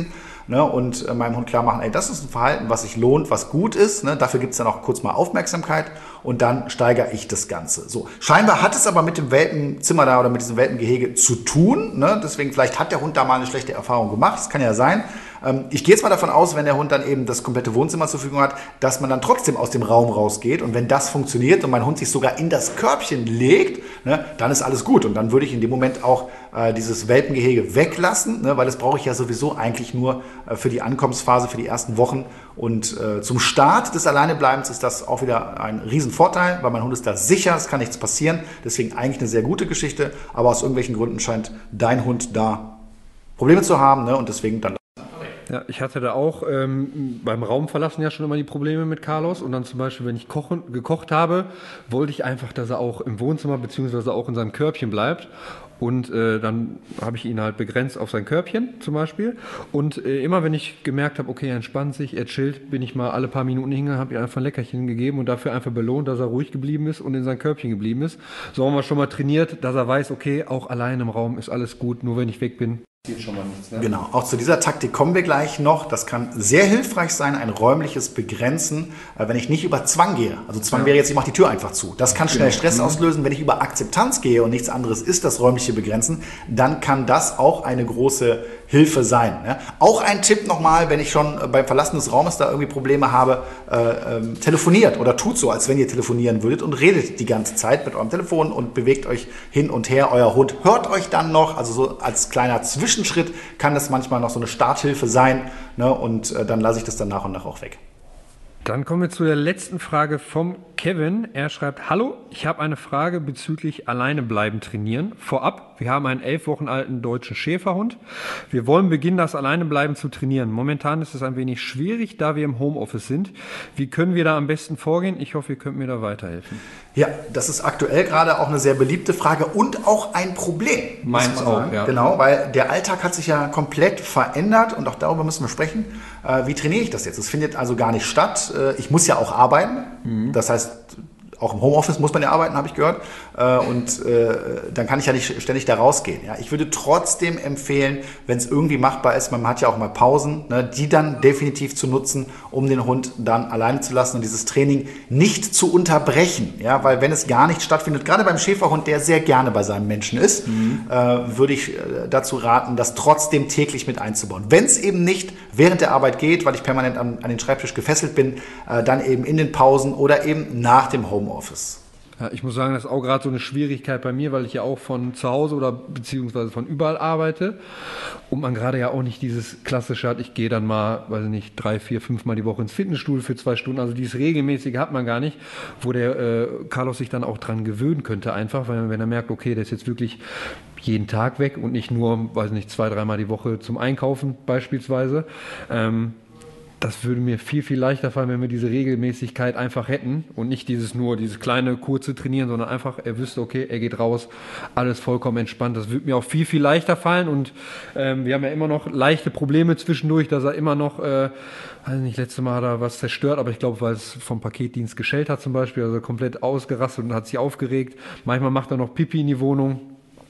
Speaker 1: ne, und äh, meinem Hund klar machen, ey, das ist ein Verhalten, was sich lohnt, was gut ist. Ne, dafür gibt es dann auch kurz mal Aufmerksamkeit und dann steigere ich das Ganze. So, scheinbar hat es aber mit dem Welpenzimmer da oder mit diesem Welpengehege zu tun. Ne, deswegen vielleicht hat der Hund da mal eine schlechte Erfahrung gemacht. Das kann ja sein. Ich gehe jetzt mal davon aus, wenn der Hund dann eben das komplette Wohnzimmer zur Verfügung hat, dass man dann trotzdem aus dem Raum rausgeht. Und wenn das funktioniert und mein Hund sich sogar in das Körbchen legt, ne, dann ist alles gut. Und dann würde ich in dem Moment auch äh, dieses Welpengehege weglassen, ne, weil das brauche ich ja sowieso eigentlich nur äh, für die Ankommensphase, für die ersten Wochen. Und äh, zum Start des Alleinebleibens ist das auch wieder ein Riesenvorteil, weil mein Hund ist da sicher, es kann nichts passieren. Deswegen eigentlich eine sehr gute Geschichte. Aber aus irgendwelchen Gründen scheint dein Hund da Probleme zu haben, ne, und deswegen dann.
Speaker 2: Ja, ich hatte da auch ähm, beim Raumverlassen ja schon immer die Probleme mit Carlos und dann zum Beispiel, wenn ich kochen, gekocht habe, wollte ich einfach, dass er auch im Wohnzimmer beziehungsweise auch in seinem Körbchen bleibt und äh, dann habe ich ihn halt begrenzt auf sein Körbchen zum Beispiel und äh, immer wenn ich gemerkt habe, okay, er entspannt sich, er chillt, bin ich mal alle paar Minuten hingegangen, habe ihm einfach ein Leckerchen gegeben und dafür einfach belohnt, dass er ruhig geblieben ist und in sein Körbchen geblieben ist. So haben wir schon mal trainiert, dass er weiß, okay, auch allein im Raum ist alles gut, nur wenn ich weg bin, schon mal nichts, ne?
Speaker 1: Genau, auch zu dieser Taktik kommen wir gleich noch. Das kann sehr hilfreich sein, ein räumliches Begrenzen, wenn ich nicht über Zwang gehe. Also Zwang ja. wäre jetzt, ich mache die Tür einfach zu. Das kann schnell genau. Stress mhm. auslösen. Wenn ich über Akzeptanz gehe und nichts anderes ist das räumliche Begrenzen, dann kann das auch eine große Hilfe sein. Ne? Auch ein Tipp nochmal, wenn ich schon beim Verlassen des Raumes da irgendwie Probleme habe, äh, ähm, telefoniert oder tut so, als wenn ihr telefonieren würdet und redet die ganze Zeit mit eurem Telefon und bewegt euch hin und her. Euer Hund hört euch dann noch, also so als kleiner Zwischenschritt kann das manchmal noch so eine Starthilfe sein, ne? Und äh, dann lasse ich das dann nach und nach auch weg.
Speaker 2: Dann kommen wir zu der letzten Frage vom Kevin. Er schreibt, hallo, ich habe eine Frage bezüglich alleine bleiben trainieren. Vorab, wir haben einen elf Wochen alten deutschen Schäferhund. Wir wollen beginnen, das alleine bleiben zu trainieren. Momentan ist es ein wenig schwierig, da wir im Homeoffice sind. Wie können wir da am besten vorgehen? Ich hoffe, ihr könnt mir da weiterhelfen.
Speaker 1: Ja, das ist aktuell gerade auch eine sehr beliebte Frage und auch ein Problem.
Speaker 2: Meins auch, ja.
Speaker 1: Genau, weil der Alltag hat sich ja komplett verändert und auch darüber müssen wir sprechen. Äh, wie trainiere ich das jetzt? Es findet also gar nicht statt. Äh, ich muss ja auch arbeiten. Mhm. Das heißt, auch im Homeoffice muss man ja arbeiten, habe ich gehört. Äh, und äh, dann kann ich ja nicht ständig da rausgehen. Ja? Ich würde trotzdem empfehlen, wenn es irgendwie machbar ist, man hat ja auch mal Pausen, ne, die dann definitiv zu nutzen, um den Hund dann alleine zu lassen und dieses Training nicht zu unterbrechen. Ja? Weil wenn es gar nicht stattfindet, gerade beim Schäferhund, der sehr gerne bei seinem Menschen ist, mhm. äh, würde ich äh, dazu raten, das trotzdem täglich mit einzubauen. Wenn es eben nicht während der Arbeit geht, weil ich permanent an, an den Schreibtisch gefesselt bin, äh, dann eben in den Pausen oder eben nach dem Homeoffice. Office.
Speaker 2: Ja, ich muss sagen, das ist auch gerade so eine Schwierigkeit bei mir, weil ich ja auch von zu Hause oder beziehungsweise von überall arbeite und man gerade ja auch nicht dieses klassische hat, ich gehe dann mal, weiß ich nicht, drei, vier, fünf Mal die Woche ins Fitnessstudio für zwei Stunden, also dieses regelmäßige hat man gar nicht, wo der äh, Carlos sich dann auch dran gewöhnen könnte einfach, weil wenn er merkt, okay, der ist jetzt wirklich jeden Tag weg und nicht nur, weiß ich nicht, zwei, dreimal die Woche zum Einkaufen beispielsweise, ähm, das würde mir viel, viel leichter fallen, wenn wir diese Regelmäßigkeit einfach hätten und nicht dieses nur, dieses kleine, kurze Trainieren, sondern einfach, er wüsste, okay, er geht raus, alles vollkommen entspannt. Das würde mir auch viel, viel leichter fallen und ähm, wir haben ja immer noch leichte Probleme zwischendurch, dass er immer noch, äh, weiß nicht, letztes Mal hat er was zerstört, aber ich glaube, weil es vom Paketdienst geschellt hat zum Beispiel, also komplett ausgerastet und hat sich aufgeregt. Manchmal macht er noch Pipi in die Wohnung.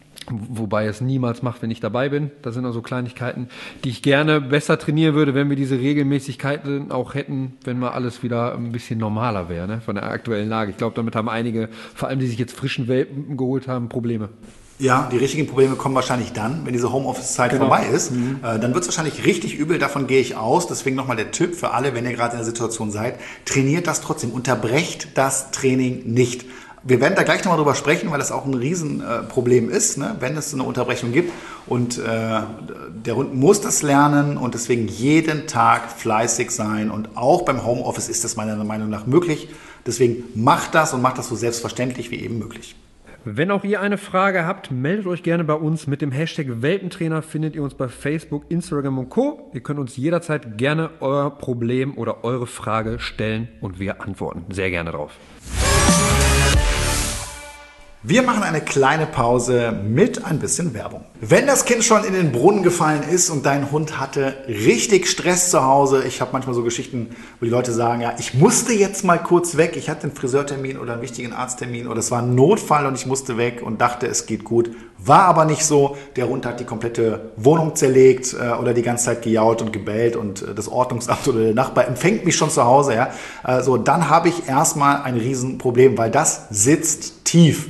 Speaker 2: Wobei es niemals macht, wenn ich dabei bin. Das sind also Kleinigkeiten, die ich gerne besser trainieren würde, wenn wir diese Regelmäßigkeiten auch hätten, wenn mal alles wieder ein bisschen normaler wäre, ne, von der aktuellen Lage. Ich glaube, damit haben einige, vor allem die sich jetzt frischen Welpen geholt haben, Probleme.
Speaker 1: Ja, die richtigen Probleme kommen wahrscheinlich dann, wenn diese Homeoffice-Zeit genau. vorbei ist. Mhm. Äh, dann wird es wahrscheinlich richtig übel, davon gehe ich aus. Deswegen nochmal der Tipp für alle, wenn ihr gerade in der Situation seid, trainiert das trotzdem, unterbrecht das Training nicht. Wir werden da gleich nochmal drüber sprechen, weil das auch ein Riesenproblem äh, ist, ne, wenn es eine Unterbrechung gibt. Und äh, der Hund muss das lernen und deswegen jeden Tag fleißig sein. Und auch beim Homeoffice ist das meiner Meinung nach möglich. Deswegen macht das und macht das so selbstverständlich wie eben möglich.
Speaker 2: Wenn auch ihr eine Frage habt, meldet euch gerne bei uns. Mit dem Hashtag Welpentrainer findet ihr uns bei Facebook, Instagram und Co. Ihr könnt uns jederzeit gerne euer Problem oder eure Frage stellen und wir antworten sehr gerne drauf.
Speaker 1: Wir machen eine kleine Pause mit ein bisschen Werbung. Wenn das Kind schon in den Brunnen gefallen ist und dein Hund hatte richtig Stress zu Hause, ich habe manchmal so Geschichten, wo die Leute sagen, ja, ich musste jetzt mal kurz weg, ich hatte einen Friseurtermin oder einen wichtigen Arzttermin oder es war ein Notfall und ich musste weg und dachte, es geht gut. War aber nicht so. Der Hund hat die komplette Wohnung zerlegt äh, oder die ganze Zeit gejault und gebellt und äh, das Ordnungsamt oder der Nachbar empfängt mich schon zu Hause. Ja? Äh, so, dann habe ich erstmal ein Riesenproblem, weil das sitzt tief.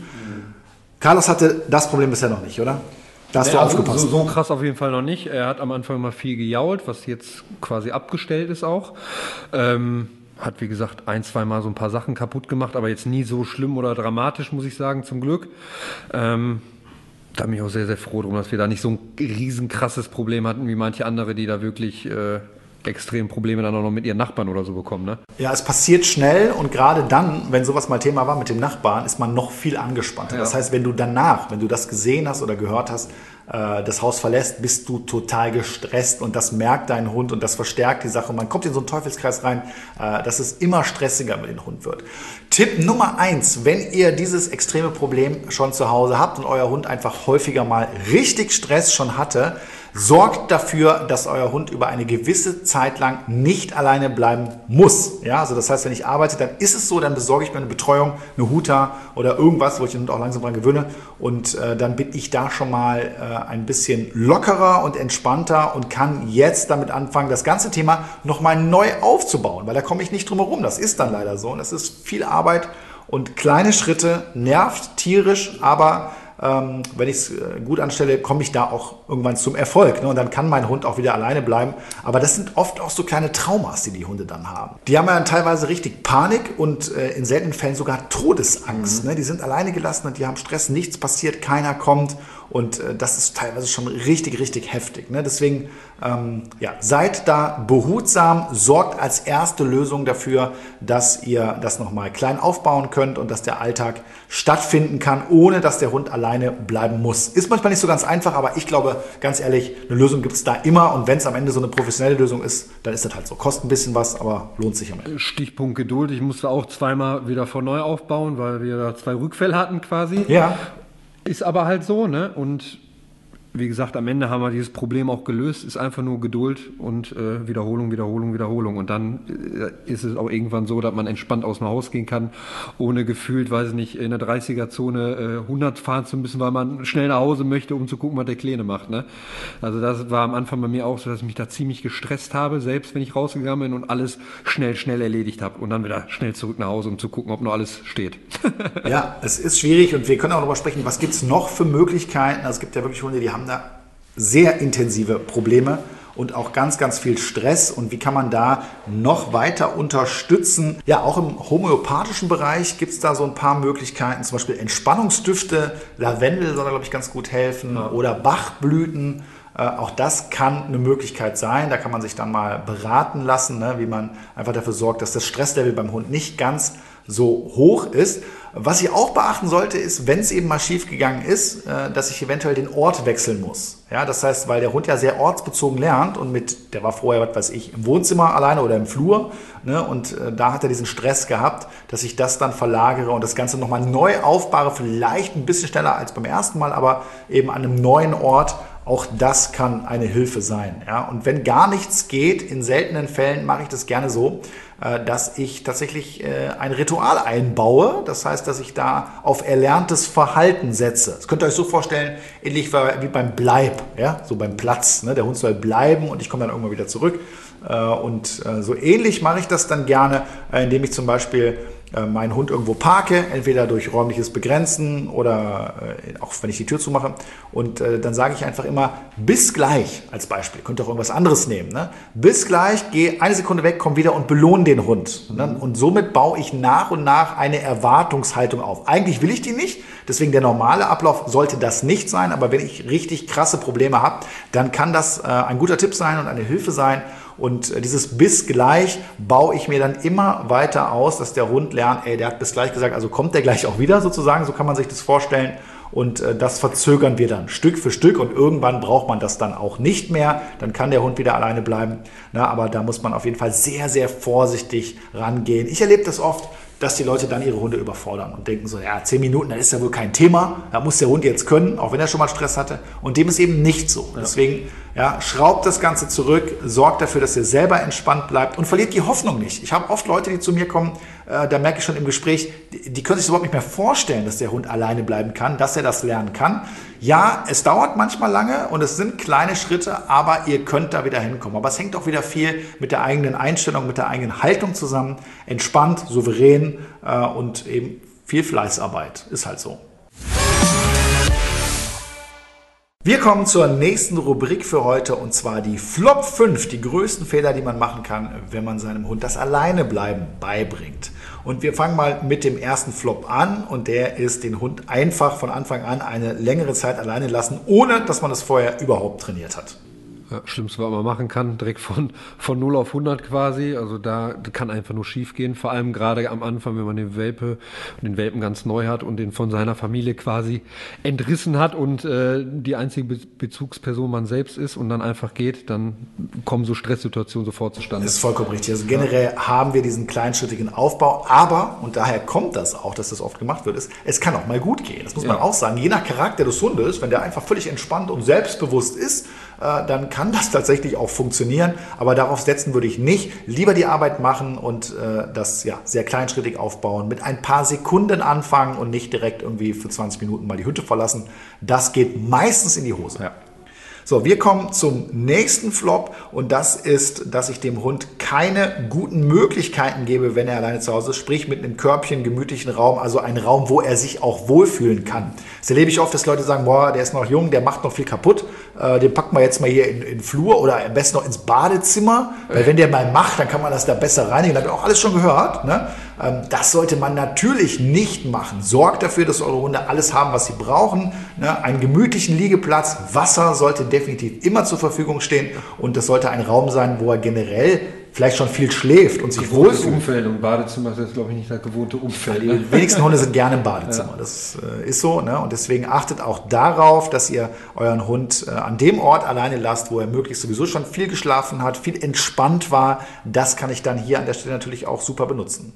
Speaker 1: Carlos hatte das Problem bisher noch nicht, oder? Da hast
Speaker 2: nee,
Speaker 1: du
Speaker 2: also
Speaker 1: aufgepasst.
Speaker 2: So, so krass auf jeden Fall noch nicht. Er hat am Anfang mal viel gejault, was jetzt quasi abgestellt ist auch. Ähm, hat, wie gesagt, ein, zwei Mal so ein paar Sachen kaputt gemacht, aber jetzt nie so schlimm oder dramatisch, muss ich sagen, zum Glück. Ähm, da bin ich auch sehr, sehr froh drum, dass wir da nicht so ein riesen krasses Problem hatten, wie manche andere, die da wirklich äh, extrem Probleme dann auch noch mit ihren Nachbarn oder so bekommen. Ne?
Speaker 1: Ja, es passiert schnell und gerade dann, wenn sowas mal Thema war mit dem Nachbarn, ist man noch viel angespannter. Ja. Das heißt, wenn du danach, wenn du das gesehen hast oder gehört hast, äh, das Haus verlässt, bist du total gestresst und das merkt dein Hund und das verstärkt die Sache und man kommt in so einen Teufelskreis rein, äh, dass es immer stressiger mit dem Hund wird. Tipp Nummer eins, wenn ihr dieses extreme Problem schon zu Hause habt und euer Hund einfach häufiger mal richtig Stress schon hatte, sorgt dafür, dass euer Hund über eine gewisse Zeit lang nicht alleine bleiben muss. Ja, also das heißt, wenn ich arbeite, dann ist es so, dann besorge ich mir eine Betreuung, eine Huta oder irgendwas, wo ich den Hund auch langsam dran gewöhne. Und äh, dann bin ich da schon mal äh, ein bisschen lockerer und entspannter und kann jetzt damit anfangen, das ganze Thema nochmal neu aufzubauen, weil da komme ich nicht drum herum. Das ist dann leider so und das ist viel Arbeit und kleine Schritte, nervt tierisch, aber Ähm, wenn ich es äh, gut anstelle, komme ich da auch irgendwann zum Erfolg. Ne? Und dann kann mein Hund auch wieder alleine bleiben. Aber das sind oft auch so kleine Traumas, die die Hunde dann haben. Die haben ja dann teilweise richtig Panik und äh, in seltenen Fällen sogar Todesangst. Mhm. Ne? Die sind alleine gelassen und die haben Stress, nichts passiert, keiner kommt. Und äh, das ist teilweise schon richtig, richtig heftig. Ne? Deswegen ähm, ja, seid da behutsam, sorgt als erste Lösung dafür, dass ihr das nochmal klein aufbauen könnt und dass der Alltag stattfinden kann, ohne dass der Hund alleine bleiben muss. Ist manchmal nicht so ganz einfach, aber ich glaube, ganz ehrlich, eine Lösung gibt es da immer. Und wenn es am Ende so eine professionelle Lösung ist, dann ist das halt so. Kostet ein bisschen was, aber lohnt sich am Ende.
Speaker 2: Stichpunkt Geduld. Ich musste auch zweimal wieder von neu aufbauen, weil wir da zwei Rückfälle hatten quasi.
Speaker 1: Ja.
Speaker 2: Ist aber halt so, ne? Und wie gesagt, am Ende haben wir dieses Problem auch gelöst. Ist einfach nur Geduld und äh, Wiederholung, Wiederholung, Wiederholung. Und dann äh, ist es auch irgendwann so, dass man entspannt aus dem Haus gehen kann, ohne gefühlt, weiß ich nicht, in der dreißiger-Zone äh, hundert fahren zu müssen, weil man schnell nach Hause möchte, um zu gucken, was der Kleine macht. Ne? Also das war am Anfang bei mir auch so, dass ich mich da ziemlich gestresst habe, selbst wenn ich rausgegangen bin und alles schnell, schnell erledigt habe. Und dann wieder schnell zurück nach Hause, um zu gucken, ob noch alles steht.
Speaker 1: Ja, es ist schwierig und wir können auch darüber sprechen, was gibt es noch für Möglichkeiten. Also es gibt ja wirklich Hunde, die haben da sehr intensive Probleme und auch ganz, ganz viel Stress. Und wie kann man da noch weiter unterstützen? Ja, auch im homöopathischen Bereich gibt es da so ein paar Möglichkeiten, zum Beispiel Entspannungsdüfte, Lavendel soll da, glaube ich, ganz gut helfen, ja. Oder Bachblüten. Äh, auch das kann eine Möglichkeit sein. Da kann man sich dann mal beraten lassen, ne, wie man einfach dafür sorgt, dass das Stresslevel beim Hund nicht ganz so hoch ist. Was ich auch beachten sollte, ist, wenn es eben mal schief gegangen ist, dass ich eventuell den Ort wechseln muss. Ja, das heißt, weil der Hund ja sehr ortsbezogen lernt und mit, der war vorher, was weiß ich, im Wohnzimmer alleine oder im Flur, ne, und äh, da hat er diesen Stress gehabt, dass ich das dann verlagere und das Ganze nochmal neu aufbaue, vielleicht ein bisschen schneller als beim ersten Mal, aber eben an einem neuen Ort. Auch das kann eine Hilfe sein. Ja? Und wenn gar nichts geht, in seltenen Fällen mache ich das gerne so, dass ich tatsächlich ein Ritual einbaue. Das heißt, dass ich da auf erlerntes Verhalten setze. Das könnt ihr euch so vorstellen, ähnlich wie beim Bleib, ja? So beim Platz. Ne? Der Hund soll bleiben und ich komme dann irgendwann wieder zurück. Und so ähnlich mache ich das dann gerne, indem ich zum Beispiel meinen Hund irgendwo parke, entweder durch räumliches Begrenzen oder äh, auch wenn ich die Tür zumache. Und äh, dann sage ich einfach immer, bis gleich als Beispiel. Könnt ihr auch irgendwas anderes nehmen. Ne? Bis gleich, geh eine Sekunde weg, komm wieder und belohne den Hund. Ne? Und somit baue ich nach und nach eine Erwartungshaltung auf. Eigentlich will ich die nicht, deswegen der normale Ablauf sollte das nicht sein. Aber wenn ich richtig krasse Probleme habe, dann kann das äh, ein guter Tipp sein und eine Hilfe sein. Und dieses bis gleich baue ich mir dann immer weiter aus, dass der Hund lernt, ey, der hat bis gleich gesagt, also kommt der gleich auch wieder sozusagen, so kann man sich das vorstellen. Und das verzögern wir dann Stück für Stück und irgendwann braucht man das dann auch nicht mehr. Dann kann der Hund wieder alleine bleiben. Na, aber da muss man auf jeden Fall sehr, sehr vorsichtig rangehen. Ich erlebe das oft, dass die Leute dann ihre Hunde überfordern und denken so, ja, zehn Minuten, das ist ja wohl kein Thema, da muss der Hund jetzt können, auch wenn er schon mal Stress hatte. Und dem ist eben nicht so. Ja. Deswegen, ja, schraubt das Ganze zurück, sorgt dafür, dass ihr selber entspannt bleibt und verliert die Hoffnung nicht. Ich habe oft Leute, die zu mir kommen, äh, da merke ich schon im Gespräch, die, die können sich überhaupt nicht mehr vorstellen, dass der Hund alleine bleiben kann, dass er das lernen kann. Ja, es dauert manchmal lange und es sind kleine Schritte, aber ihr könnt da wieder hinkommen. Aber es hängt auch wieder viel mit der eigenen Einstellung, mit der eigenen Haltung zusammen. Entspannt, souverän äh, und eben viel Fleißarbeit. Ist halt so. Wir kommen zur nächsten Rubrik für heute und zwar die Flop fünf, die größten Fehler, die man machen kann, wenn man seinem Hund das Alleinebleiben beibringt. Und wir fangen mal mit dem ersten Flop an und der ist, den Hund einfach von Anfang an eine längere Zeit alleine lassen, ohne dass man es vorher überhaupt trainiert hat.
Speaker 2: Ja, Schlimmste, was man machen kann, direkt von, von null auf hundert quasi. Also da kann einfach nur schief gehen. Vor allem gerade am Anfang, wenn man den Welpe, den Welpen ganz neu hat und den von seiner Familie quasi entrissen hat und äh, die einzige Be- Bezugsperson man selbst ist und dann einfach geht, dann kommen so Stresssituationen sofort zustande.
Speaker 1: Das ist vollkommen richtig. Also generell ja. haben wir diesen kleinschrittigen Aufbau, aber, und daher kommt das auch, dass das oft gemacht wird, ist, es kann auch mal gut gehen. Das muss ja. man auch sagen. Je nach Charakter des Hundes, wenn der einfach völlig entspannt und selbstbewusst ist, äh, dann kann kann das tatsächlich auch funktionieren, aber darauf setzen würde ich nicht. Lieber die Arbeit machen und äh, das ja, sehr kleinschrittig aufbauen, mit ein paar Sekunden anfangen und nicht direkt irgendwie für zwanzig Minuten mal die Hütte verlassen. Das geht meistens in die Hose. Ja. So, wir kommen zum nächsten Flop und das ist, dass ich dem Hund keine guten Möglichkeiten gebe, wenn er alleine zu Hause ist, sprich mit einem Körbchen, gemütlichen Raum, also ein Raum, wo er sich auch wohlfühlen kann. Das erlebe ich oft, dass Leute sagen, boah, der ist noch jung, der macht noch viel kaputt, äh, den packen wir jetzt mal hier in den Flur oder am besten noch ins Badezimmer, weil wenn der mal macht, dann kann man das da besser reinigen. Das haben wir auch alles schon gehört, ne? Ähm, das sollte man natürlich nicht machen. Sorgt dafür, dass eure Hunde alles haben, was sie brauchen, ne? Einen gemütlichen Liegeplatz, Wasser sollte definitiv immer zur Verfügung stehen und das sollte ein Raum sein, wo er generell vielleicht schon viel schläft und sich wohlfühlt.
Speaker 2: Umfeld und Badezimmer ist jetzt, glaube ich, nicht das gewohnte Umfeld.
Speaker 1: Ne? Die wenigsten Hunde sind gerne im Badezimmer. Ja. Das äh, ist so. Ne? Und deswegen achtet auch darauf, dass ihr euren Hund äh, an dem Ort alleine lasst, wo er möglichst sowieso schon viel geschlafen hat, viel entspannt war. Das kann ich dann hier an der Stelle natürlich auch super benutzen.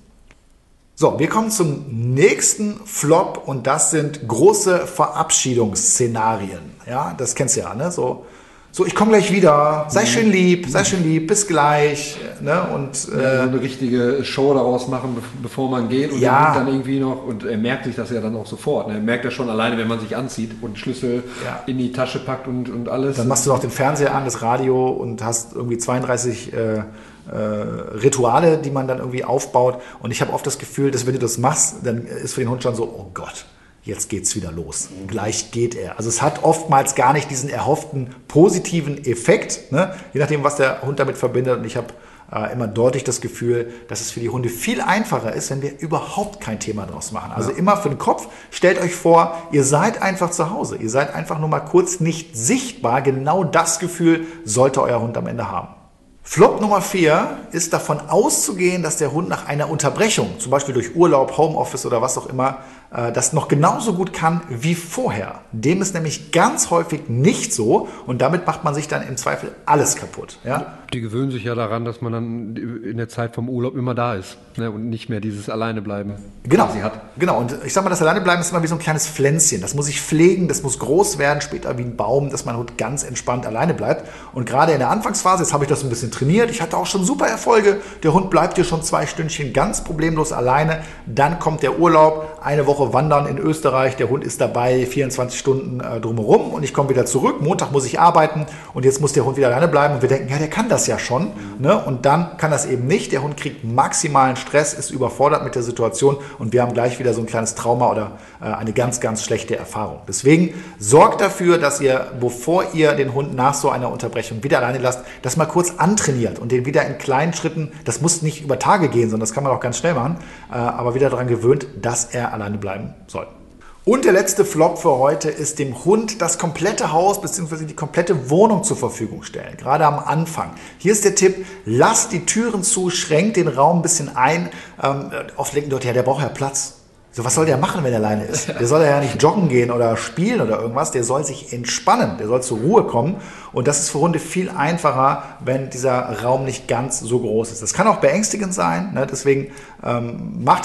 Speaker 1: So, wir kommen zum nächsten Flop und das sind große Verabschiedungsszenarien. Ja, das kennst du ja, ne? So, so ich komme gleich wieder, sei schön lieb, sei schön lieb, bis gleich. Ne? Und,
Speaker 2: äh, ja, so eine richtige Show daraus machen, bevor man geht und
Speaker 1: ja.
Speaker 2: dann irgendwie noch, und er merkt sich das ja dann auch sofort. Ne? Er merkt das schon alleine, wenn man sich anzieht und Schlüssel ja. in die Tasche packt und, und alles.
Speaker 1: Dann machst du noch den Fernseher an, das Radio und hast irgendwie zweiunddreißig äh, äh, Rituale, die man dann irgendwie aufbaut. Und ich habe oft das Gefühl, dass wenn du das machst, dann ist für den Hund schon so, oh Gott, jetzt geht's wieder los. Gleich geht er. Also es hat oftmals gar nicht diesen erhofften positiven Effekt, ne? Je nachdem, was der Hund damit verbindet. Und ich habe äh, immer deutlich das Gefühl, dass es für die Hunde viel einfacher ist, wenn wir überhaupt kein Thema draus machen. Also ja. immer für den Kopf, stellt euch vor, ihr seid einfach zu Hause. Ihr seid einfach nur mal kurz nicht sichtbar. Genau das Gefühl sollte euer Hund am Ende haben. Flop Nummer vier ist davon auszugehen, dass der Hund nach einer Unterbrechung, zum Beispiel durch Urlaub, Homeoffice oder was auch immer, das noch genauso gut kann wie vorher. Dem ist nämlich ganz häufig nicht so und damit macht man sich dann im Zweifel alles kaputt. Ja?
Speaker 2: Die gewöhnen sich ja daran, dass man dann in der Zeit vom Urlaub immer da ist, ne? Und nicht mehr dieses Alleinebleiben
Speaker 1: genau,
Speaker 2: quasi hat.
Speaker 1: Genau, und ich sag mal, das Alleinebleiben ist immer wie so ein kleines Pflänzchen. Das muss ich pflegen, das muss groß werden, später wie ein Baum, dass mein Hund ganz entspannt alleine bleibt. Und gerade in der Anfangsphase, jetzt habe ich das ein bisschen trainiert, ich hatte auch schon super Erfolge, der Hund bleibt hier schon zwei Stündchen ganz problemlos alleine. Dann kommt der Urlaub, eine Woche wandern in Österreich, der Hund ist dabei, vierundzwanzig Stunden äh, drumherum und ich komme wieder zurück, Montag muss ich arbeiten und jetzt muss der Hund wieder alleine bleiben und wir denken, ja, der kann das ja schon, mhm. ne? Und dann kann das eben nicht, der Hund kriegt maximalen Stress, ist überfordert mit der Situation und wir haben gleich wieder so ein kleines Trauma oder äh, eine ganz, ganz schlechte Erfahrung. Deswegen sorgt dafür, dass ihr, bevor ihr den Hund nach so einer Unterbrechung wieder alleine lasst, das mal kurz antrainiert und den wieder in kleinen Schritten, das muss nicht über Tage gehen, sondern das kann man auch ganz schnell machen, äh, aber wieder daran gewöhnt, dass er alleine bleiben soll. Und der letzte Flop für heute ist, dem Hund das komplette Haus bzw. die komplette Wohnung zur Verfügung stellen, gerade am Anfang. Hier ist der Tipp, lasst die Türen zu, schränkt den Raum ein bisschen ein. Ähm, oft denken Leute, ja, der braucht ja Platz. So, was soll der machen, wenn er alleine ist? Der soll ja nicht joggen gehen oder spielen oder irgendwas. Der soll sich entspannen, der soll zur Ruhe kommen. Und das ist für Hunde viel einfacher, wenn dieser Raum nicht ganz so groß ist. Das kann auch beängstigend sein, ne? Deswegen ähm, macht es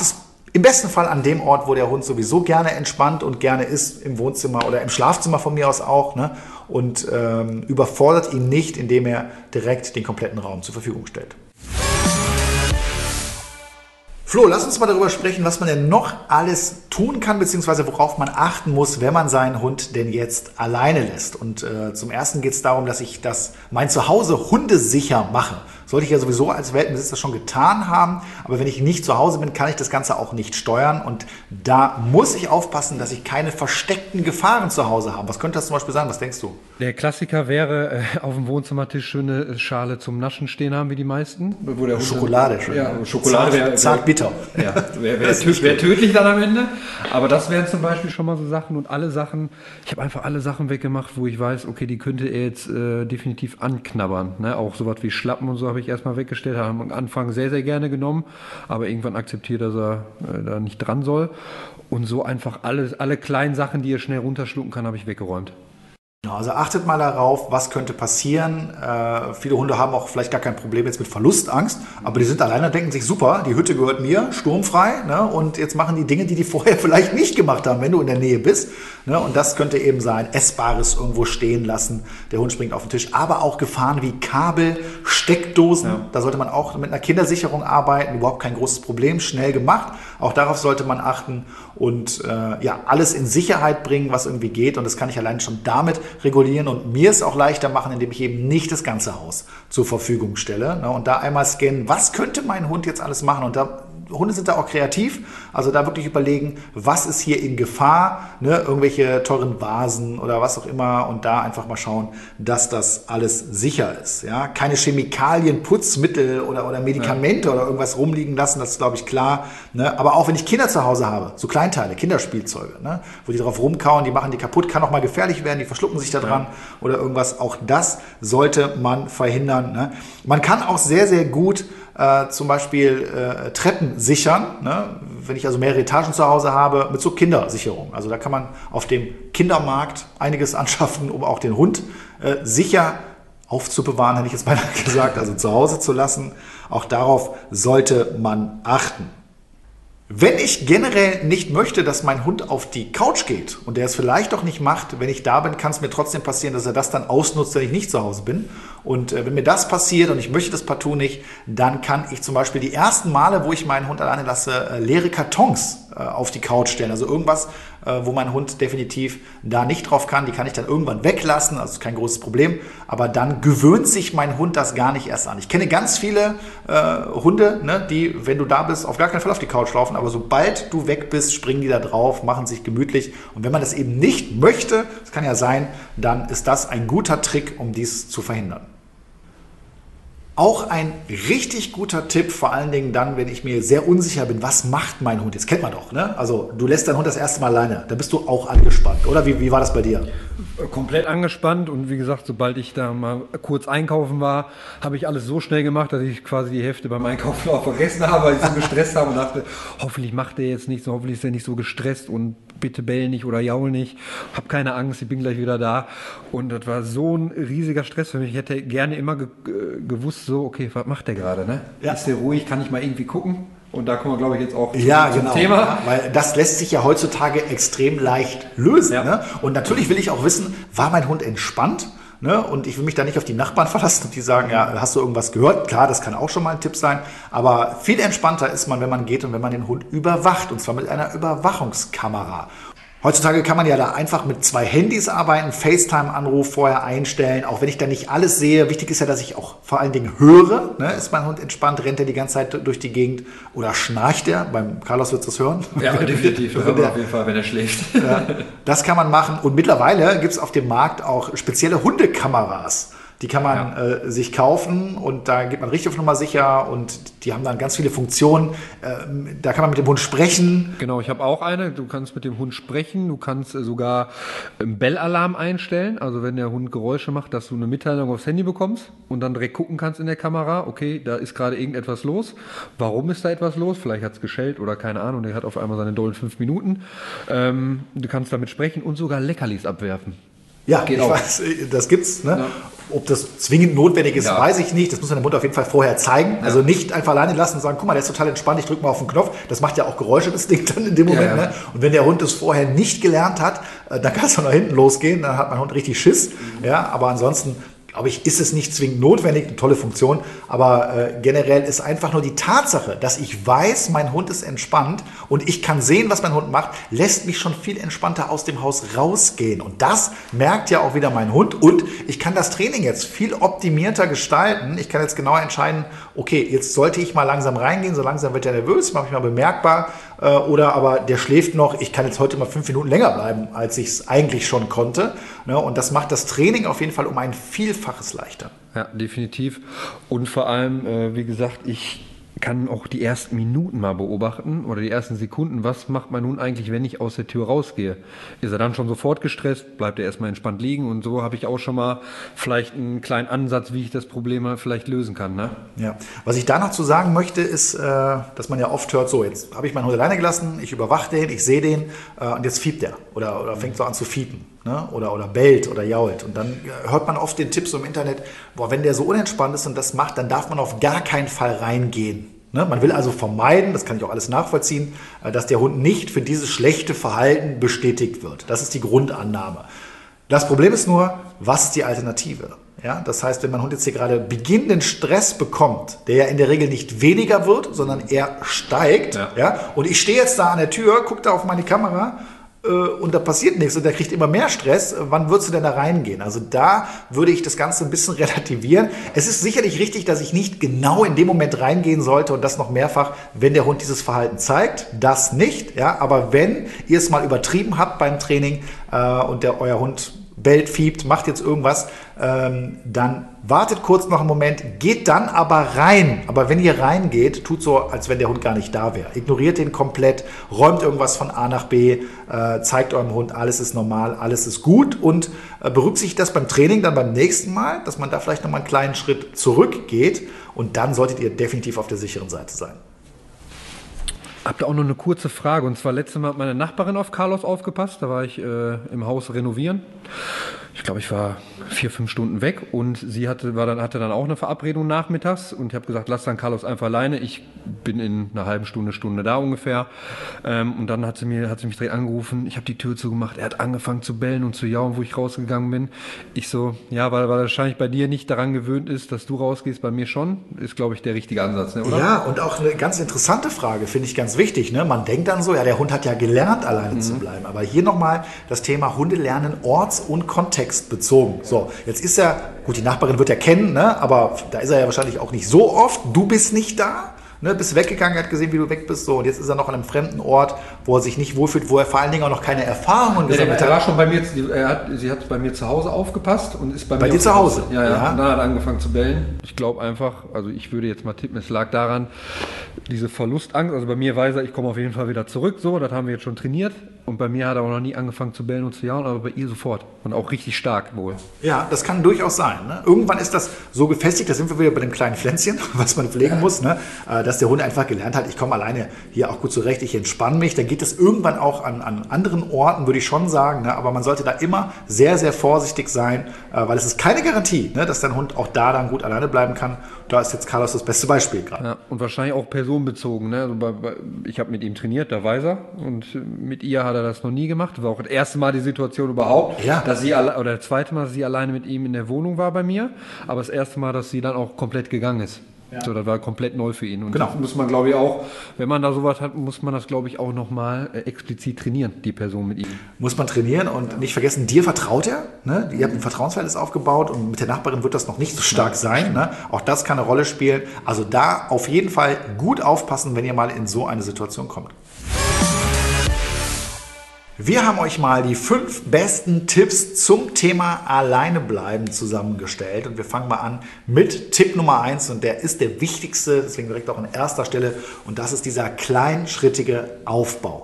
Speaker 1: Im besten Fall an dem Ort, wo der Hund sowieso gerne entspannt und gerne ist, im Wohnzimmer oder im Schlafzimmer von mir aus auch. Ne? Und ähm, überfordert ihn nicht, indem er direkt den kompletten Raum zur Verfügung stellt. Flo, lass uns mal darüber sprechen, was man denn noch alles tun kann, beziehungsweise worauf man achten muss, wenn man seinen Hund denn jetzt alleine lässt. Und äh, zum Ersten geht es darum, dass ich das mein Zuhause hundesicher mache. Sollte ich ja sowieso als Welpenbesitzer schon getan haben, aber wenn ich nicht zu Hause bin, kann ich das Ganze auch nicht steuern. Und da muss ich aufpassen, dass ich keine versteckten Gefahren zu Hause habe. Was könnte das zum Beispiel sein? Was denkst du?
Speaker 2: Der Klassiker wäre, äh, auf dem Wohnzimmertisch schöne Schale zum Naschen stehen haben, wie die meisten.
Speaker 1: Wo der Hund Schokolade schon.
Speaker 2: Ja, Schokolade wäre
Speaker 1: zart bitter.
Speaker 2: Ja, wäre wär, wär, wär tödlich dann am Ende. Aber das wären zum Beispiel schon mal so Sachen und alle Sachen, ich habe einfach alle Sachen weggemacht, wo ich weiß, okay, die könnte er jetzt äh, definitiv anknabbern. Ne? Auch sowas wie Schlappen und so habe ich erstmal weggestellt, habe am Anfang sehr, sehr gerne genommen, aber irgendwann akzeptiert, dass er äh, da nicht dran soll. Und so einfach alle, alle kleinen Sachen, die er schnell runterschlucken kann, habe ich weggeräumt.
Speaker 1: Also achtet mal darauf, was könnte passieren. Äh, viele Hunde haben auch vielleicht gar kein Problem jetzt mit Verlustangst, aber die sind alleine, denken sich, super, die Hütte gehört mir, sturmfrei, ne? Und jetzt machen die Dinge, die die vorher vielleicht nicht gemacht haben, wenn du in der Nähe bist. Ne? Und das könnte eben sein, Essbares irgendwo stehen lassen, der Hund springt auf den Tisch, aber auch Gefahren wie Kabel, Steckdosen, ja. Da sollte man auch mit einer Kindersicherung arbeiten, überhaupt kein großes Problem, schnell gemacht. Auch darauf sollte man achten und äh, ja, alles in Sicherheit bringen, was irgendwie geht. Und das kann ich allein schon damit regulieren und mir es auch leichter machen, indem ich eben nicht das ganze Haus zur Verfügung stelle. Ne? Und da einmal scannen, was könnte mein Hund jetzt alles machen? Und da Hunde sind da auch kreativ, also da wirklich überlegen, was ist hier in Gefahr, ne? Irgendwelche teuren Vasen oder was auch immer und da einfach mal schauen, dass das alles sicher ist. Ja? Keine Chemikalien, Putzmittel oder, oder Medikamente ja. oder irgendwas rumliegen lassen, das ist glaube ich klar. Ne? Aber auch wenn ich Kinder zu Hause habe, so Kleinteile, Kinderspielzeuge, ne? Wo die drauf rumkauen, die machen die kaputt, kann auch mal gefährlich werden, die verschlucken sich da dran ja. oder irgendwas, auch das sollte man verhindern. Ne? Man kann auch sehr, sehr gut Äh, zum Beispiel äh, Treppen sichern, ne? Wenn ich also mehrere Etagen zu Hause habe, mit so Kindersicherung. Also da kann man auf dem Kindermarkt einiges anschaffen, um auch den Hund äh, sicher aufzubewahren, hätte ich jetzt beinahe gesagt, also zu Hause zu lassen. Auch darauf sollte man achten. Wenn ich generell nicht möchte, dass mein Hund auf die Couch geht und der es vielleicht auch nicht macht, wenn ich da bin, kann es mir trotzdem passieren, dass er das dann ausnutzt, wenn ich nicht zu Hause bin. Und äh, wenn mir das passiert und ich möchte das partout nicht, dann kann ich zum Beispiel die ersten Male, wo ich meinen Hund alleine lasse, äh, leere Kartons äh, auf die Couch stellen. Also irgendwas, äh, wo mein Hund definitiv da nicht drauf kann, die kann ich dann irgendwann weglassen, also ist kein großes Problem. Aber dann gewöhnt sich mein Hund das gar nicht erst an. Ich kenne ganz viele äh, Hunde, ne, die, wenn du da bist, auf gar keinen Fall auf die Couch laufen, aber sobald du weg bist, springen die da drauf, machen sich gemütlich. Und wenn man das eben nicht möchte, das kann ja sein, dann ist das ein guter Trick, um dies zu verhindern. Auch ein richtig guter Tipp, vor allen Dingen dann, wenn ich mir sehr unsicher bin, was macht mein Hund? Das kennt man doch, ne? Also du lässt deinen Hund das erste Mal alleine, da bist du auch angespannt, oder? Wie, wie war das bei dir?
Speaker 2: Komplett angespannt und wie gesagt, sobald ich da mal kurz einkaufen war, habe ich alles so schnell gemacht, dass ich quasi die Hälfte beim Einkaufen auch vergessen habe, weil ich so gestresst habe und dachte, hoffentlich macht er jetzt nichts, hoffentlich ist er nicht so gestresst und bitte bell nicht oder jaul nicht, hab keine Angst, ich bin gleich wieder da. Und das war so ein riesiger Stress für mich. Ich hätte gerne immer ge gewusst, so, okay, was macht der gerade, ne? Ja. Ist der ruhig, kann ich mal irgendwie gucken? Und da kommen wir, glaube ich, jetzt auch
Speaker 1: ja, zum genau, Thema. Ja, weil das lässt sich ja heutzutage extrem leicht lösen. Ja. Ne? Und natürlich will ich auch wissen, war mein Hund entspannt? Ne? Und ich will mich da nicht auf die Nachbarn verlassen und die sagen, ja, hast du irgendwas gehört? Klar, das kann auch schon mal ein Tipp sein. Aber viel entspannter ist man, wenn man geht und wenn man den Hund überwacht. Und zwar mit einer Überwachungskamera. Heutzutage kann man ja da einfach mit zwei Handys arbeiten, FaceTime-Anruf vorher einstellen, auch wenn ich da nicht alles sehe. Wichtig ist ja, dass ich auch vor allen Dingen höre. Ne? Ist mein Hund entspannt, rennt er die ganze Zeit durch die Gegend oder schnarcht er? Beim Carlos wird es das hören.
Speaker 2: Ja, definitiv, das der, auf jeden Fall, wenn er schläft.
Speaker 1: Ja, das kann man machen und mittlerweile gibt es auf dem Markt auch spezielle Hundekameras. Die kann man ja. äh, sich kaufen und da geht man richtig auf Nummer sicher und die haben dann ganz viele Funktionen. Ähm, da kann man mit dem Hund sprechen.
Speaker 2: Genau, ich habe auch eine. Du kannst mit dem Hund sprechen. Du kannst äh, sogar einen Bellalarm einstellen. Also wenn der Hund Geräusche macht, dass du eine Mitteilung aufs Handy bekommst und dann direkt gucken kannst in der Kamera. Okay, da ist gerade irgendetwas los. Warum ist da etwas los? Vielleicht hat es geschellt oder keine Ahnung. Der hat auf einmal seine dollen fünf Minuten. Ähm, du kannst damit sprechen und sogar Leckerlis abwerfen.
Speaker 1: Ja,
Speaker 2: Geht
Speaker 1: ich
Speaker 2: auch.
Speaker 1: weiß, das gibt's. Ne?
Speaker 2: Ja.
Speaker 1: Ob das zwingend notwendig ist,
Speaker 2: Ja.
Speaker 1: weiß ich nicht. Das muss man dem Hund auf jeden Fall vorher zeigen. Also nicht einfach alleine lassen und sagen, guck mal, der ist total entspannt, ich drücke mal auf den Knopf. Das macht ja auch Geräusche, das Ding dann in dem Moment.
Speaker 2: Ja, ja.
Speaker 1: Ne? Und wenn der Hund es vorher nicht gelernt hat, äh, dann kann es auch nach hinten losgehen. Dann hat mein Hund richtig Schiss.
Speaker 2: Mhm.
Speaker 1: Ja, aber ansonsten, glaube ich, ist es nicht zwingend notwendig, eine tolle Funktion, aber äh, generell ist einfach nur die Tatsache, dass ich weiß, mein Hund ist entspannt und ich kann sehen, was mein Hund macht, lässt mich schon viel entspannter aus dem Haus rausgehen. Und das merkt ja auch wieder mein Hund und ich kann das Training jetzt viel optimierter gestalten. Ich kann jetzt genau entscheiden, okay, jetzt sollte ich mal langsam reingehen, so langsam wird er nervös, mache ich mal bemerkbar, äh, oder aber der schläft noch, ich kann jetzt heute mal fünf Minuten länger bleiben, als ich es eigentlich schon konnte. Ne? Und das macht das Training auf jeden Fall um ein Vielfaches leichter.
Speaker 2: Ja, definitiv. Und vor allem, äh, wie gesagt, ich kann auch die ersten Minuten mal beobachten oder die ersten Sekunden. Was macht mein Hund eigentlich, wenn ich aus der Tür rausgehe? Ist er dann schon sofort gestresst? Bleibt er erstmal entspannt liegen? Und so habe ich auch schon mal vielleicht einen kleinen Ansatz, wie ich das Problem mal vielleicht lösen kann. Ne?
Speaker 1: Ja. Was ich da noch zu sagen möchte, ist, äh, dass man ja oft hört, so, jetzt habe ich meinen Hund alleine gelassen, ich überwache den, ich sehe den äh, und jetzt fiebt er oder, oder fängt so an zu fiepen. Ne? Oder, oder bellt oder jault. Und dann äh, hört man oft den Tipp so im Internet, boah, wenn der so unentspannt ist und das macht, dann darf man auf gar keinen Fall reingehen. Ne? Man will also vermeiden, das kann ich auch alles nachvollziehen, äh, dass der Hund nicht für dieses schlechte Verhalten bestätigt wird. Das ist die Grundannahme. Das Problem ist nur, was ist die Alternative? Ja, das heißt, wenn mein Hund jetzt hier gerade beginnenden Stress bekommt, der ja in der Regel nicht weniger wird, sondern eher steigt,
Speaker 2: Ja.
Speaker 1: Ja, und ich stehe jetzt da an der Tür, gucke da auf meine Kamera äh, und da passiert nichts und der kriegt immer mehr Stress, wann würdest du denn da reingehen? Also da würde ich das Ganze ein bisschen relativieren. Es ist sicherlich richtig, dass ich nicht genau in dem Moment reingehen sollte und das noch mehrfach, wenn der Hund dieses Verhalten zeigt, das nicht. Ja, aber wenn ihr es mal übertrieben habt beim Training äh, und der euer Hund bellt, fiebt, macht jetzt irgendwas, ähm, dann wartet kurz noch einen Moment, geht dann aber rein. Aber wenn ihr reingeht, tut so, als wenn der Hund gar nicht da wäre. Ignoriert den komplett, räumt irgendwas von A nach B, äh, zeigt eurem Hund, alles ist normal, alles ist gut und äh, berücksichtigt das beim Training dann beim nächsten Mal, dass man da vielleicht nochmal einen kleinen Schritt zurückgeht und dann solltet ihr definitiv auf der sicheren Seite sein.
Speaker 2: Habt ihr auch noch eine kurze Frage? Und zwar letztes Mal hat meine Nachbarin auf Carlos aufgepasst. Da war ich äh, im Haus renovieren. Ich glaube, ich war vier, fünf Stunden weg und sie hatte, war dann, hatte dann auch eine Verabredung nachmittags und ich habe gesagt, lass dann Carlos einfach alleine. Ich bin in einer halben Stunde, Stunde da ungefähr. Ähm, und dann hat sie, mir, hat sie mich direkt angerufen. Ich habe die Tür zugemacht. Er hat angefangen zu bellen und zu jaulen, wo ich rausgegangen bin. Ich so, ja, weil, weil er wahrscheinlich bei dir nicht daran gewöhnt ist, dass du rausgehst, bei mir schon. Ist, glaube ich, der richtige Ansatz, ne, oder?
Speaker 1: Ja, und auch eine ganz interessante Frage, finde ich ganz wichtig. Ne? Man denkt dann so, ja, der Hund hat ja gelernt, alleine mhm. zu bleiben. Aber hier nochmal das Thema Hunde lernen orts- und kontextbezogen. So, jetzt ist er, gut, die Nachbarin wird er kennen, ne? Aber da ist er ja wahrscheinlich auch nicht so oft. Du bist nicht da. Ne, bist weggegangen, hat gesehen, wie du weg bist, so und jetzt ist er noch an einem fremden Ort, wo er sich nicht wohlfühlt, wo er vor allen Dingen auch noch keine Erfahrungen
Speaker 2: Nee,
Speaker 1: gesammelt
Speaker 2: er war
Speaker 1: hat.
Speaker 2: schon bei mir, er hat, sie hat bei mir zu Hause aufgepasst und ist bei,
Speaker 1: Bei
Speaker 2: mir
Speaker 1: dir
Speaker 2: auf
Speaker 1: zu
Speaker 2: der-
Speaker 1: Hause?
Speaker 2: Ja, ja,
Speaker 1: Ja.
Speaker 2: und dann hat er angefangen zu bellen. Ich glaube einfach, also ich würde jetzt mal tippen, es lag daran, diese Verlustangst, also bei mir weiß er, ich komme auf jeden Fall wieder zurück, so, das haben wir jetzt schon trainiert und bei mir hat er auch noch nie angefangen zu bellen und zu jauen, aber bei ihr sofort und auch richtig stark wohl.
Speaker 1: Ja, das kann durchaus sein. Ne? Irgendwann ist das so gefestigt, da sind wir wieder bei dem kleinen Pflänzchen, was man pflegen muss, ne? äh, dass der Hund einfach gelernt hat, ich komme alleine hier auch gut zurecht, ich entspanne mich. Dann geht es irgendwann auch an, an anderen Orten, würde ich schon sagen. Ne? Aber man sollte da immer sehr, sehr vorsichtig sein, äh, weil es ist keine Garantie, ne? dass dein Hund auch da dann gut alleine bleiben kann. Da ist jetzt Carlos das beste Beispiel gerade.
Speaker 2: Ja, und wahrscheinlich auch personenbezogen. Ne? Also bei, bei, ich habe mit ihm trainiert, da weiß er. Und mit ihr hat er das noch nie gemacht. War auch das erste Mal die Situation überhaupt,
Speaker 1: Ja.
Speaker 2: dass sie alle, oder das zweite Mal, dass sie alleine mit ihm in der Wohnung war bei mir. Aber das erste Mal, dass sie dann auch komplett gegangen ist. Ja. So, das war komplett neu für ihn. Und
Speaker 1: Genau.
Speaker 2: das muss man, glaube ich, auch, wenn man da sowas hat, muss man das, glaube ich, auch nochmal äh, explizit trainieren, die Person mit ihm.
Speaker 1: Muss man trainieren und nicht vergessen, dir vertraut er. Ne? Ihr habt ein Vertrauensverhältnis aufgebaut und mit der Nachbarin wird das noch nicht so stark sein. Ne? Auch das kann eine Rolle spielen. Also da auf jeden Fall gut aufpassen, wenn ihr mal in so eine Situation kommt. Wir haben euch mal die fünf besten Tipps zum Thema Alleinebleiben zusammengestellt und wir fangen mal an mit Tipp Nummer eins und der ist der wichtigste, deswegen direkt auch an erster Stelle und das ist dieser kleinschrittige Aufbau.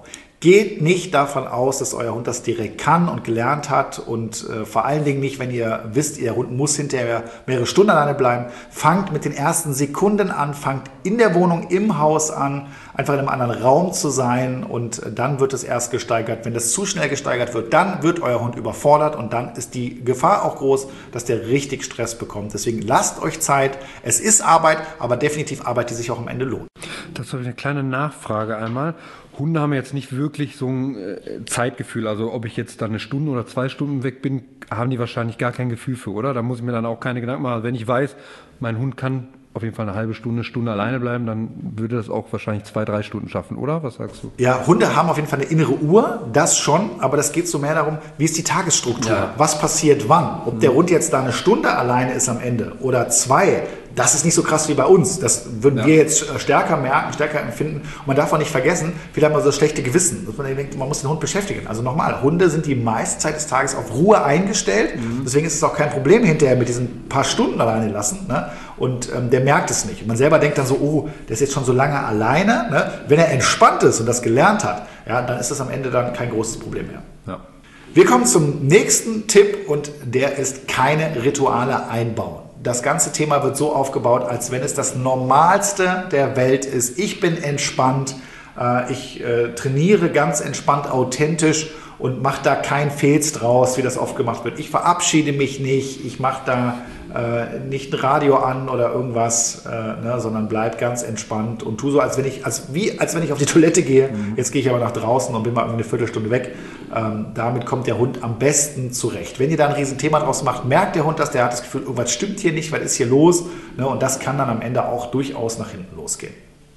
Speaker 1: Geht nicht davon aus, dass euer Hund das direkt kann und gelernt hat und äh, vor allen Dingen nicht, wenn ihr wisst, ihr Hund muss hinterher mehrere Stunden alleine bleiben. Fangt mit den ersten Sekunden an, fangt in der Wohnung, im Haus an, einfach in einem anderen Raum zu sein und dann wird es erst gesteigert. Wenn das zu schnell gesteigert wird, dann wird euer Hund überfordert und dann ist die Gefahr auch groß, dass der richtig Stress bekommt. Deswegen lasst euch Zeit. Es ist Arbeit, aber definitiv Arbeit, die sich auch am Ende lohnt.
Speaker 2: Das ist eine kleine Nachfrage einmal. Hunde haben jetzt nicht wirklich so ein äh, Zeitgefühl. Also ob ich jetzt dann eine Stunde oder zwei Stunden weg bin, haben die wahrscheinlich gar kein Gefühl für, oder? Da muss ich mir dann auch keine Gedanken machen. Wenn ich weiß, mein Hund kann auf jeden Fall eine halbe Stunde, Stunde alleine bleiben, dann würde das auch wahrscheinlich zwei, drei Stunden schaffen, oder? Was sagst du?
Speaker 1: Ja, Hunde haben auf jeden Fall eine innere Uhr, das schon, aber das geht so mehr darum, wie ist die Tagesstruktur? Ja. Was passiert wann? Ob der Hund jetzt da eine Stunde alleine ist am Ende oder zwei, das ist nicht so krass wie bei uns. Das würden ja. wir jetzt stärker merken, stärker empfinden. Und man darf auch nicht vergessen, viele haben so das schlechte Gewissen, dass man denkt, man muss den Hund beschäftigen. Also nochmal, Hunde sind die meiste Zeit des Tages auf Ruhe eingestellt. Mhm. Deswegen ist es auch kein Problem hinterher mit diesen paar Stunden alleine lassen. Ne? Und ähm, der merkt es nicht. Und man selber denkt dann so, oh, der ist jetzt schon so lange alleine. Ne? Wenn er entspannt ist und das gelernt hat, ja, dann ist das am Ende dann kein großes Problem mehr.
Speaker 2: Ja.
Speaker 1: Wir kommen zum nächsten Tipp und der ist keine Rituale einbauen. Das ganze Thema wird so aufgebaut, als wenn es das Normalste der Welt ist. Ich bin entspannt, äh, ich äh, trainiere ganz entspannt, authentisch und mache da kein Fehls draus, wie das oft gemacht wird. Ich verabschiede mich nicht, ich mache da äh, nicht ein Radio an oder irgendwas, äh, ne, sondern bleib ganz entspannt und tu so, als wenn ich, als, wie, als wenn ich auf die Toilette gehe. Mhm. Jetzt gehe ich aber nach draußen und bin mal irgendwie eine Viertelstunde weg. Ähm, damit kommt der Hund am besten zurecht. Wenn ihr da ein Riesenthema draus macht, merkt der Hund das, der hat das Gefühl, irgendwas stimmt hier nicht, was ist hier los? Ne, und das kann dann am Ende auch durchaus nach hinten losgehen.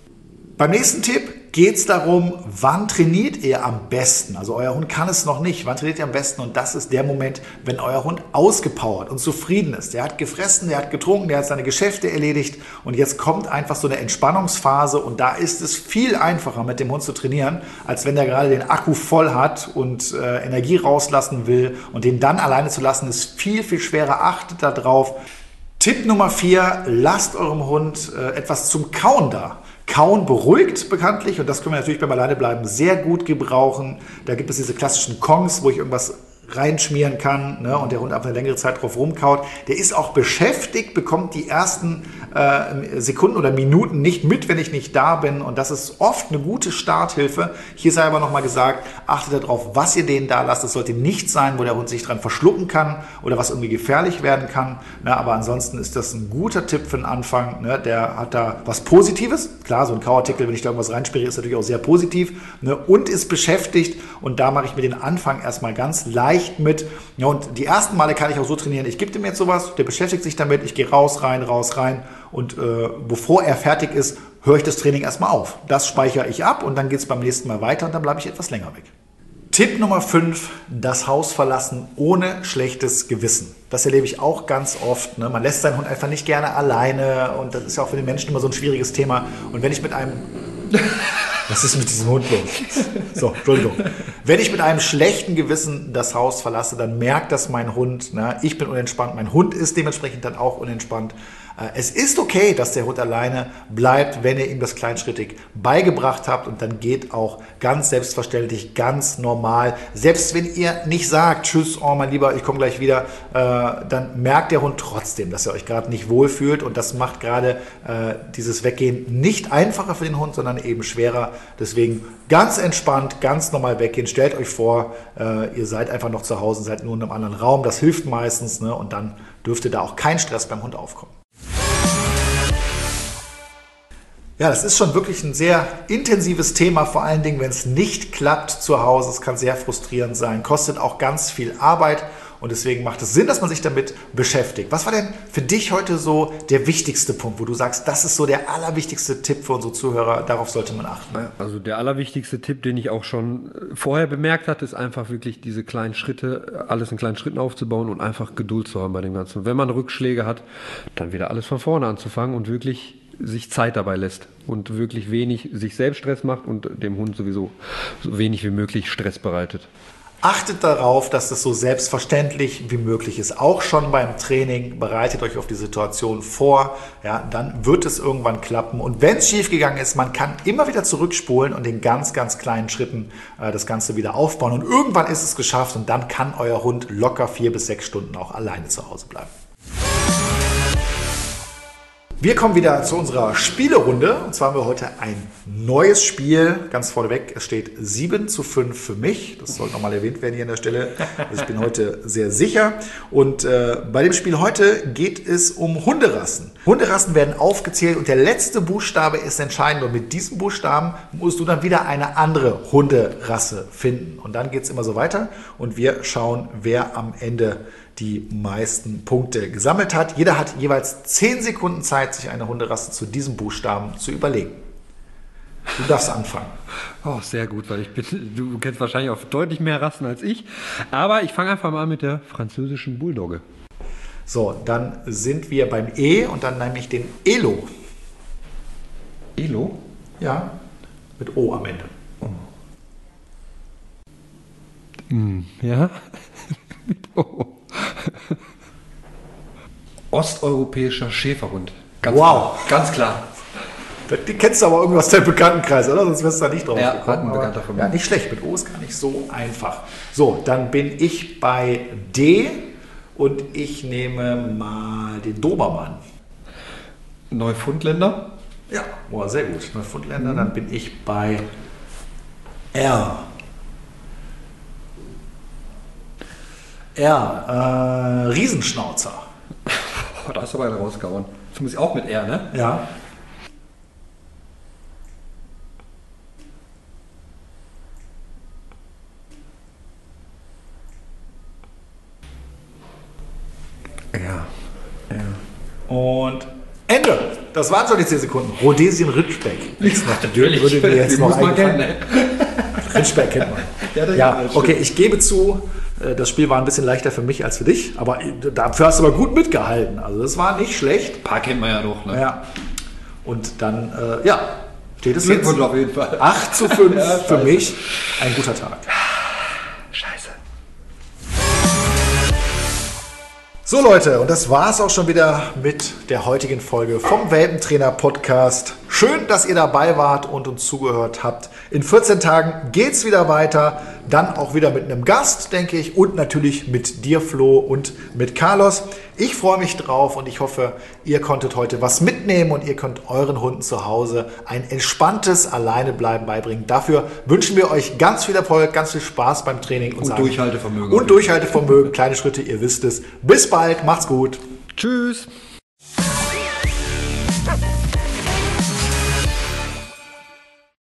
Speaker 1: Beim nächsten Tipp geht es darum, wann trainiert ihr am besten? Also euer Hund kann es noch nicht. Wann trainiert ihr am besten? Und das ist der Moment, wenn euer Hund ausgepowert und zufrieden ist. Der hat gefressen, der hat getrunken, der hat seine Geschäfte erledigt und jetzt kommt einfach so eine Entspannungsphase und da ist es viel einfacher mit dem Hund zu trainieren, als wenn der gerade den Akku voll hat und äh, Energie rauslassen will und den dann alleine zu lassen, ist viel, viel schwerer. Achtet da drauf. Tipp Nummer vier, lasst eurem Hund äh, etwas zum Kauen da. Kauen beruhigt bekanntlich und das können wir natürlich beim Alleinebleiben sehr gut gebrauchen. Da gibt es diese klassischen Kongs, wo ich irgendwas reinschmieren kann, ne, und der Hund einfach eine längere Zeit drauf rumkaut. Der ist auch beschäftigt, bekommt die ersten äh, Sekunden oder Minuten nicht mit, wenn ich nicht da bin und das ist oft eine gute Starthilfe. Hier sei aber nochmal gesagt, achtet darauf, was ihr denen da lasst. Das sollte nicht sein, wo der Hund sich dran verschlucken kann oder was irgendwie gefährlich werden kann, ne, aber ansonsten ist das ein guter Tipp für den Anfang, ne, der hat da was Positives. Klar, so ein Kauartikel, wenn ich da irgendwas reinspiele, ist natürlich auch sehr positiv, ne, und ist beschäftigt und da mache ich mir den Anfang erstmal ganz leicht mit. Ja, und die ersten Male kann ich auch so trainieren, ich gebe dem jetzt sowas, der beschäftigt sich damit, ich gehe raus, rein, raus, rein und äh, bevor er fertig ist, höre ich das Training erstmal auf. Das speichere ich ab und dann geht es beim nächsten Mal weiter und dann bleibe ich etwas länger weg. Tipp Nummer fünf, das Haus verlassen ohne schlechtes Gewissen. Das erlebe ich auch ganz oft. Ne? Man lässt seinen Hund einfach nicht gerne alleine und das ist ja auch für den Menschen immer so ein schwieriges Thema. Und wenn ich mit einem... Was ist mit diesem Hund los? So, Entschuldigung. Wenn ich mit einem schlechten Gewissen das Haus verlasse, dann merkt das mein Hund. Ne? Ich bin unentspannt, mein Hund ist dementsprechend dann auch unentspannt. Es ist okay, dass der Hund alleine bleibt, wenn ihr ihm das kleinschrittig beigebracht habt und dann geht auch ganz selbstverständlich, ganz normal. Selbst wenn ihr nicht sagt, tschüss, oh mein Lieber, ich komme gleich wieder, äh, dann merkt der Hund trotzdem, dass er euch gerade nicht wohlfühlt und das macht gerade äh, dieses Weggehen nicht einfacher für den Hund, sondern eben schwerer. Deswegen ganz entspannt, ganz normal weggehen. Stellt euch vor, äh, ihr seid einfach noch zu Hause, seid nur in einem anderen Raum. Das hilft meistens, ne? Und dann dürfte da auch kein Stress beim Hund aufkommen. Ja, das ist schon wirklich ein sehr intensives Thema, vor allen Dingen, wenn es nicht klappt zu Hause. Es kann sehr frustrierend sein, kostet auch ganz viel Arbeit und deswegen macht es Sinn, dass man sich damit beschäftigt. Was war denn für dich heute so der wichtigste Punkt, wo du sagst, das ist so der allerwichtigste Tipp für unsere Zuhörer, darauf sollte man achten?
Speaker 2: Also der allerwichtigste Tipp, den ich auch schon vorher bemerkt hatte, ist einfach wirklich diese kleinen Schritte, alles in kleinen Schritten aufzubauen und einfach Geduld zu haben bei dem Ganzen. Und wenn man Rückschläge hat, dann wieder alles von vorne anzufangen und wirklich sich Zeit dabei lässt und wirklich wenig sich selbst Stress macht und dem Hund sowieso so wenig wie möglich Stress bereitet.
Speaker 1: Achtet darauf, dass das so selbstverständlich wie möglich ist. Auch schon beim Training, bereitet euch auf die Situation vor. Ja, dann wird es irgendwann klappen. Und wenn es schiefgegangen ist, man kann immer wieder zurückspulen und in ganz, ganz kleinen Schritten äh, das Ganze wieder aufbauen. Und irgendwann ist es geschafft und dann kann euer Hund locker vier bis sechs Stunden auch alleine zu Hause bleiben. Wir kommen wieder zu unserer Spielerunde. Und zwar haben wir heute ein neues Spiel. Ganz vorneweg, es steht sieben zu fünf für mich. Das soll nochmal erwähnt werden hier an der Stelle. Also ich bin heute sehr sicher. Und äh, bei dem Spiel heute geht es um Hunderassen. Hunderassen werden aufgezählt und der letzte Buchstabe ist entscheidend. Und mit diesem Buchstaben musst du dann wieder eine andere Hunderasse finden. Und dann geht es immer so weiter. Und wir schauen, wer am Ende die meisten Punkte gesammelt hat. Jeder hat jeweils zehn Sekunden Zeit, sich eine Hunderasse zu diesem Buchstaben zu überlegen. Du darfst anfangen.
Speaker 2: Oh, sehr gut, weil ich bin, du kennst wahrscheinlich auch deutlich mehr Rassen als ich. Aber ich fange einfach mal an mit der französischen Bulldogge.
Speaker 1: So, dann sind wir beim E und dann nehme ich den Elo.
Speaker 2: Elo?
Speaker 1: Ja, mit O am Ende.
Speaker 2: Oh. Hm, ja, mit O. Osteuropäischer Schäferhund. Ganz
Speaker 1: wow.
Speaker 2: Klar. Ganz klar.
Speaker 1: Die kennst du aber irgendwie aus deinem Bekanntenkreis, oder? Sonst wärst du da nicht drauf
Speaker 2: ja,
Speaker 1: gekommen.
Speaker 2: Ein Bekannter von mir.
Speaker 1: Ja, nicht schlecht. Mit O ist gar nicht so einfach. So, dann bin ich bei D und ich nehme mal den Dobermann.
Speaker 2: Neufundländer.
Speaker 1: Ja, oh, sehr gut. Neufundländer. Mhm. Dann bin ich bei R. R. Äh, Riesenschnauzer.
Speaker 2: Oh, da ist aber einer rausgehauen. Das muss ich auch mit R, ne?
Speaker 1: Ja.
Speaker 2: Ja. Ja.
Speaker 1: Und Ende. Das waren schon die zehn Sekunden. Rhodesian Ridgeback.
Speaker 2: Natürlich.
Speaker 1: Würde mir jetzt
Speaker 2: Den
Speaker 1: noch
Speaker 2: muss man kennen, ne?
Speaker 1: Ridgeback kennt man.
Speaker 2: Ja,
Speaker 1: ja, okay, ich gebe zu, das Spiel war ein bisschen leichter für mich als für dich, aber dafür hast du aber gut mitgehalten. Also das war nicht schlecht.
Speaker 2: Ein paar kennt man ja doch, ne?
Speaker 1: Ja. Und dann, äh, ja, steht es
Speaker 2: jetzt
Speaker 1: jetzt
Speaker 2: auf jeden Fall.
Speaker 1: acht zu fünf
Speaker 2: ja,
Speaker 1: für mich. Ein guter Tag.
Speaker 2: Scheiße.
Speaker 1: So Leute, und das war es auch schon wieder mit der heutigen Folge vom Welpentrainer Podcast. Schön, dass ihr dabei wart und uns zugehört habt. In vierzehn Tagen geht's wieder weiter. Dann auch wieder mit einem Gast, denke ich. Und natürlich mit dir, Flo, und mit Carlos. Ich freue mich drauf und ich hoffe, ihr konntet heute was mitnehmen und ihr könnt euren Hunden zu Hause ein entspanntes Alleinebleiben beibringen. Dafür wünschen wir euch ganz viel Erfolg, ganz viel Spaß beim Training. Und,
Speaker 2: und
Speaker 1: sagen,
Speaker 2: Durchhaltevermögen.
Speaker 1: Und Durchhaltevermögen, kleine Schritte, ihr wisst es. Bis bald, macht's gut.
Speaker 2: Tschüss.